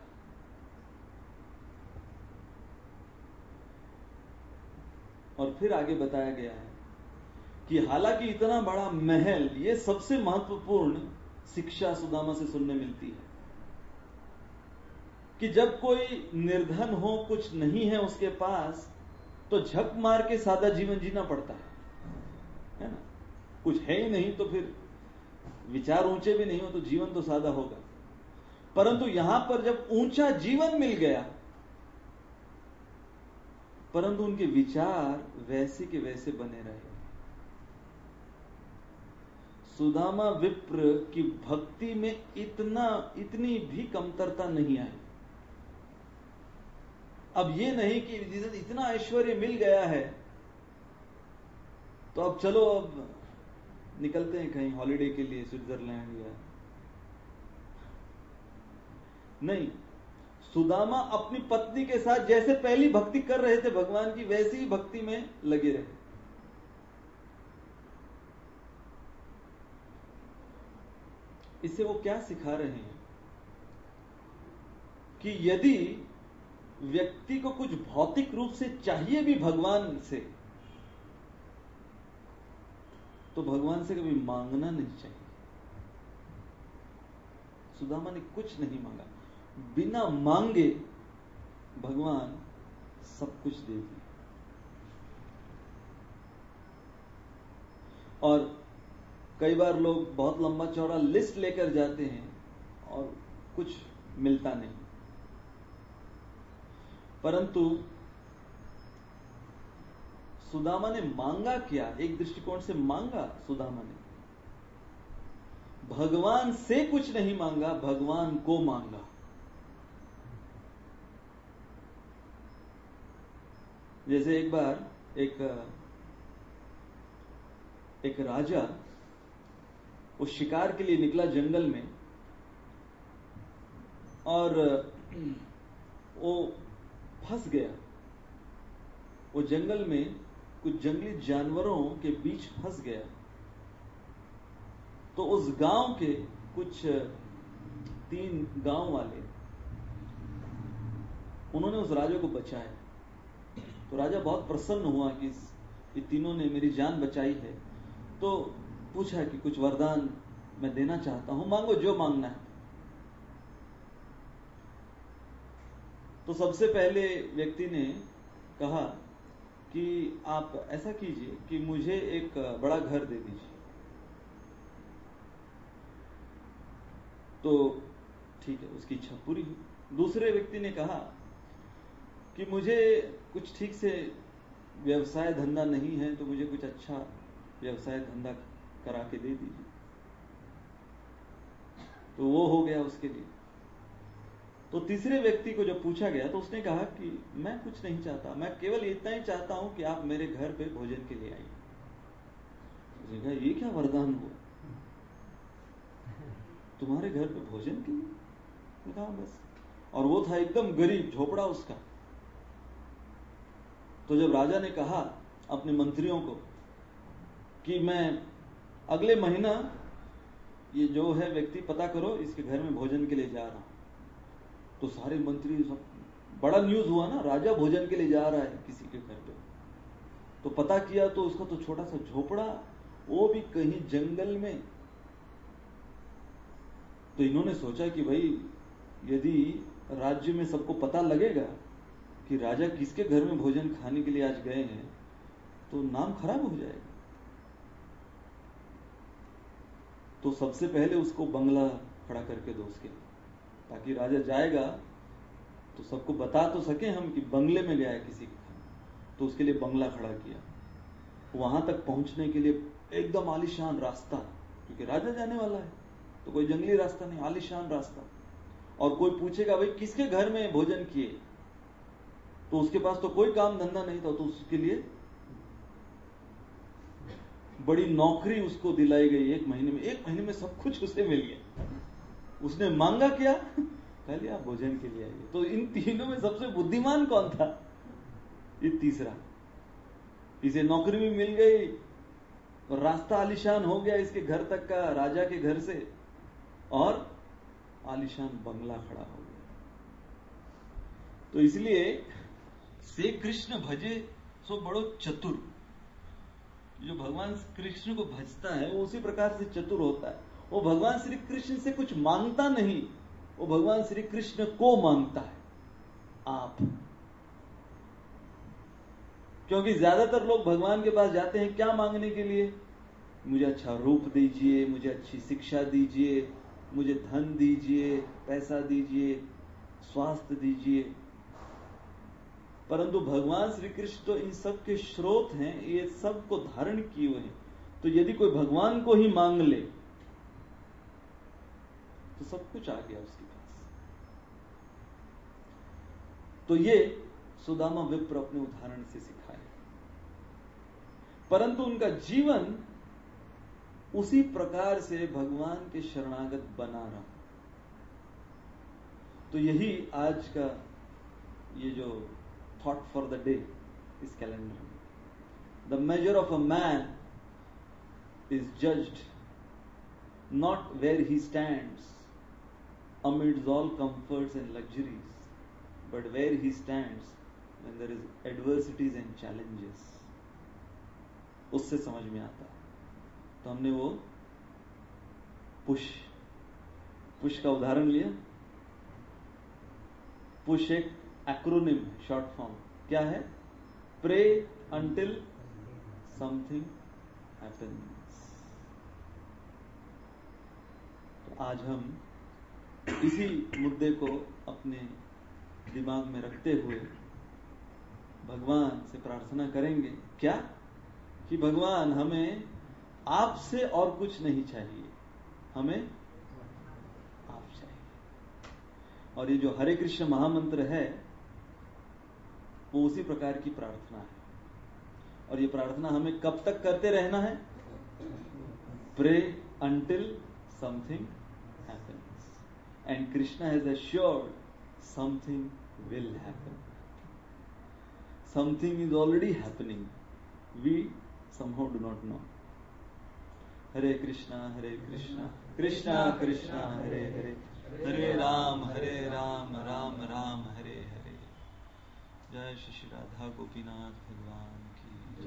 और फिर आगे बताया गया है कि हालांकि इतना बड़ा महल, ये सबसे महत्वपूर्ण शिक्षा सुदामा से सुनने मिलती है कि जब कोई निर्धन हो, कुछ नहीं है उसके पास, तो झक मार के सादा जीवन जीना पड़ता है ना? कुछ है ही नहीं तो फिर विचार ऊंचे भी नहीं हो तो जीवन तो सादा होगा। परंतु यहां पर जब ऊंचा जीवन मिल गया, परंतु उनके विचार वैसे के वैसे बने रहे। सुदामा विप्र की भक्ति में इतनी भी कमतरता नहीं आई। अब ये नहीं कि इतना ऐश्वर्य मिल गया है तो अब चलो अब निकलते हैं कहीं हॉलिडे के लिए स्विट्जरलैंड या नहीं। सुदामा अपनी पत्नी के साथ जैसे पहली भक्ति कर रहे थे भगवान की, वैसी ही भक्ति में लगे रहे। इससे वो क्या सिखा रहे हैं कि यदि व्यक्ति को कुछ भौतिक रूप से चाहिए भी भगवान से, तो भगवान से कभी मांगना नहीं चाहिए। सुदामा ने कुछ नहीं मांगा, बिना मांगे भगवान सब कुछ दे दिया। और कई बार लोग बहुत लंबा चौड़ा लिस्ट लेकर जाते हैं और कुछ मिलता नहीं, परंतु सुदामा ने मांगा क्या? एक दृष्टिकोण से मांगा सुदामा ने, भगवान से कुछ नहीं मांगा, भगवान को मांगा। जैसे एक बार एक राजा वो शिकार के लिए निकला जंगल में, और वो फंस गया। वो जंगल में कुछ जंगली जानवरों के बीच फंस गया। तो उस गांव के कुछ 3 गांव वाले उन्होंने उस राजा को बचाया। तो राजा बहुत प्रसन्न हुआ कि ये तीनों ने मेरी जान बचाई है। तो पूछा कि कुछ वरदान मैं देना चाहता हूं, मांगो जो मांगना है। तो सबसे पहले व्यक्ति ने कहा कि आप ऐसा कीजिए कि मुझे एक बड़ा घर दे दीजिए। तो ठीक है, उसकी इच्छा पूरी हुई। दूसरे व्यक्ति ने कहा कि मुझे कुछ ठीक से व्यवसाय धंधा नहीं है, तो मुझे कुछ अच्छा व्यवसाय धंधा करा के दे दीजिए। तो वो हो गया उसके लिए। तो तीसरे व्यक्ति को जब पूछा गया तो उसने कहा कि मैं कुछ नहीं चाहता, मैं केवल इतना ही चाहता हूं कि आप मेरे घर पे भोजन के लिए आइए। उसने कहा ये क्या वरदान हुआ, तुम्हारे घर पे भोजन के लिए? कहा बस। और वो था एकदम गरीब, झोपड़ा उसका। तो जब राजा ने कहा अपने मंत्रियों को कि मैं अगले महीना ये जो है व्यक्ति पता करो, इसके घर में भोजन के लिए जा रहा हूं, तो सारे मंत्री सब, बड़ा न्यूज हुआ ना, राजा भोजन के लिए जा रहा है किसी के घर पे। तो पता किया तो उसका तो छोटा सा झोपड़ा, वो भी कहीं जंगल में। तो इन्होंने सोचा कि भाई यदि राज्य में सबको पता लगेगा कि राजा किसके घर में भोजन खाने के लिए आज गए हैं, तो नाम खराब हो जाएगा। तो सबसे पहले उसको बंगला खड़ा करके दो उसके, ताकि राजा जाएगा तो सबको बता तो सके हम कि बंगले में गया है किसी के घर। तो उसके लिए बंगला खड़ा किया। वहां तक पहुंचने के लिए एकदम आलीशान रास्ता, क्योंकि राजा जाने वाला है, तो कोई जंगली रास्ता नहीं, आलीशान रास्ता। और कोई पूछेगा भाई किसके घर में भोजन किए, तो उसके पास तो कोई काम धंधा नहीं था, तो उसके लिए बड़ी नौकरी उसको दिलाई गई। 1 महीने में सब कुछ उसे मिल गया। उसने मांगा क्या? कह लिया आप भोजन के लिए आइए। तो इन तीनों में सबसे बुद्धिमान कौन था? ये तीसरा। इसे नौकरी भी मिल गई और रास्ता आलीशान हो गया इसके घर तक का, राजा के घर से, और आलीशान बंगला खड़ा हो गया। तो इसलिए से कृष्ण भजे सो बड़ो चतुर। जो भगवान कृष्ण को भजता है वो उसी प्रकार से चतुर होता है। वो भगवान श्री कृष्ण से कुछ मांगता नहीं, वो भगवान श्री कृष्ण को मांगता है। आप, क्योंकि ज्यादातर लोग भगवान के पास जाते हैं क्या मांगने के लिए? मुझे अच्छा रूप दीजिए, मुझे अच्छी शिक्षा दीजिए, मुझे धन दीजिए, पैसा दीजिए, स्वास्थ्य दीजिए। परंतु भगवान श्री कृष्ण तो इन सब के स्रोत हैं, ये सब को धारण किए हुए हैं। तो यदि कोई भगवान को ही मांग ले तो सब कुछ आ गया उसके पास। तो ये सुदामा विप्र अपने उदाहरण से सिखाए, परंतु उनका जीवन उसी प्रकार से भगवान के शरणागत बना रहा। तो यही आज का ये जो थॉट फॉर द डे इस कैलेंडर में, the measure of a man is judged not where he stands amidst all comforts and luxuries, but where he stands when there is adversities and challenges. उससे समझ में आता है। तो हमने वो पुश का उदाहरण लिया। पुश एक एक्रोनिम है, शॉर्ट फॉर्म क्या है? Pray until something happens. तो आज हम इसी मुद्दे को अपने दिमाग में रखते हुए भगवान से प्रार्थना करेंगे, क्या? कि भगवान हमें आपसे और कुछ नहीं चाहिए, हमें आप चाहिए। और ये जो हरे कृष्ण महामंत्र है वो उसी प्रकार की प्रार्थना है। और ये प्रार्थना हमें कब तक करते रहना है? Pray until something happens. And Krishna has assured something will happen. Something is already happening. We somehow do not know. Hare Krishna, Krishna Krishna, Hare Hare, Hare Ram, Ram Ram, Hare Hare. Jai Shri Radha Gopinath Bhagwan.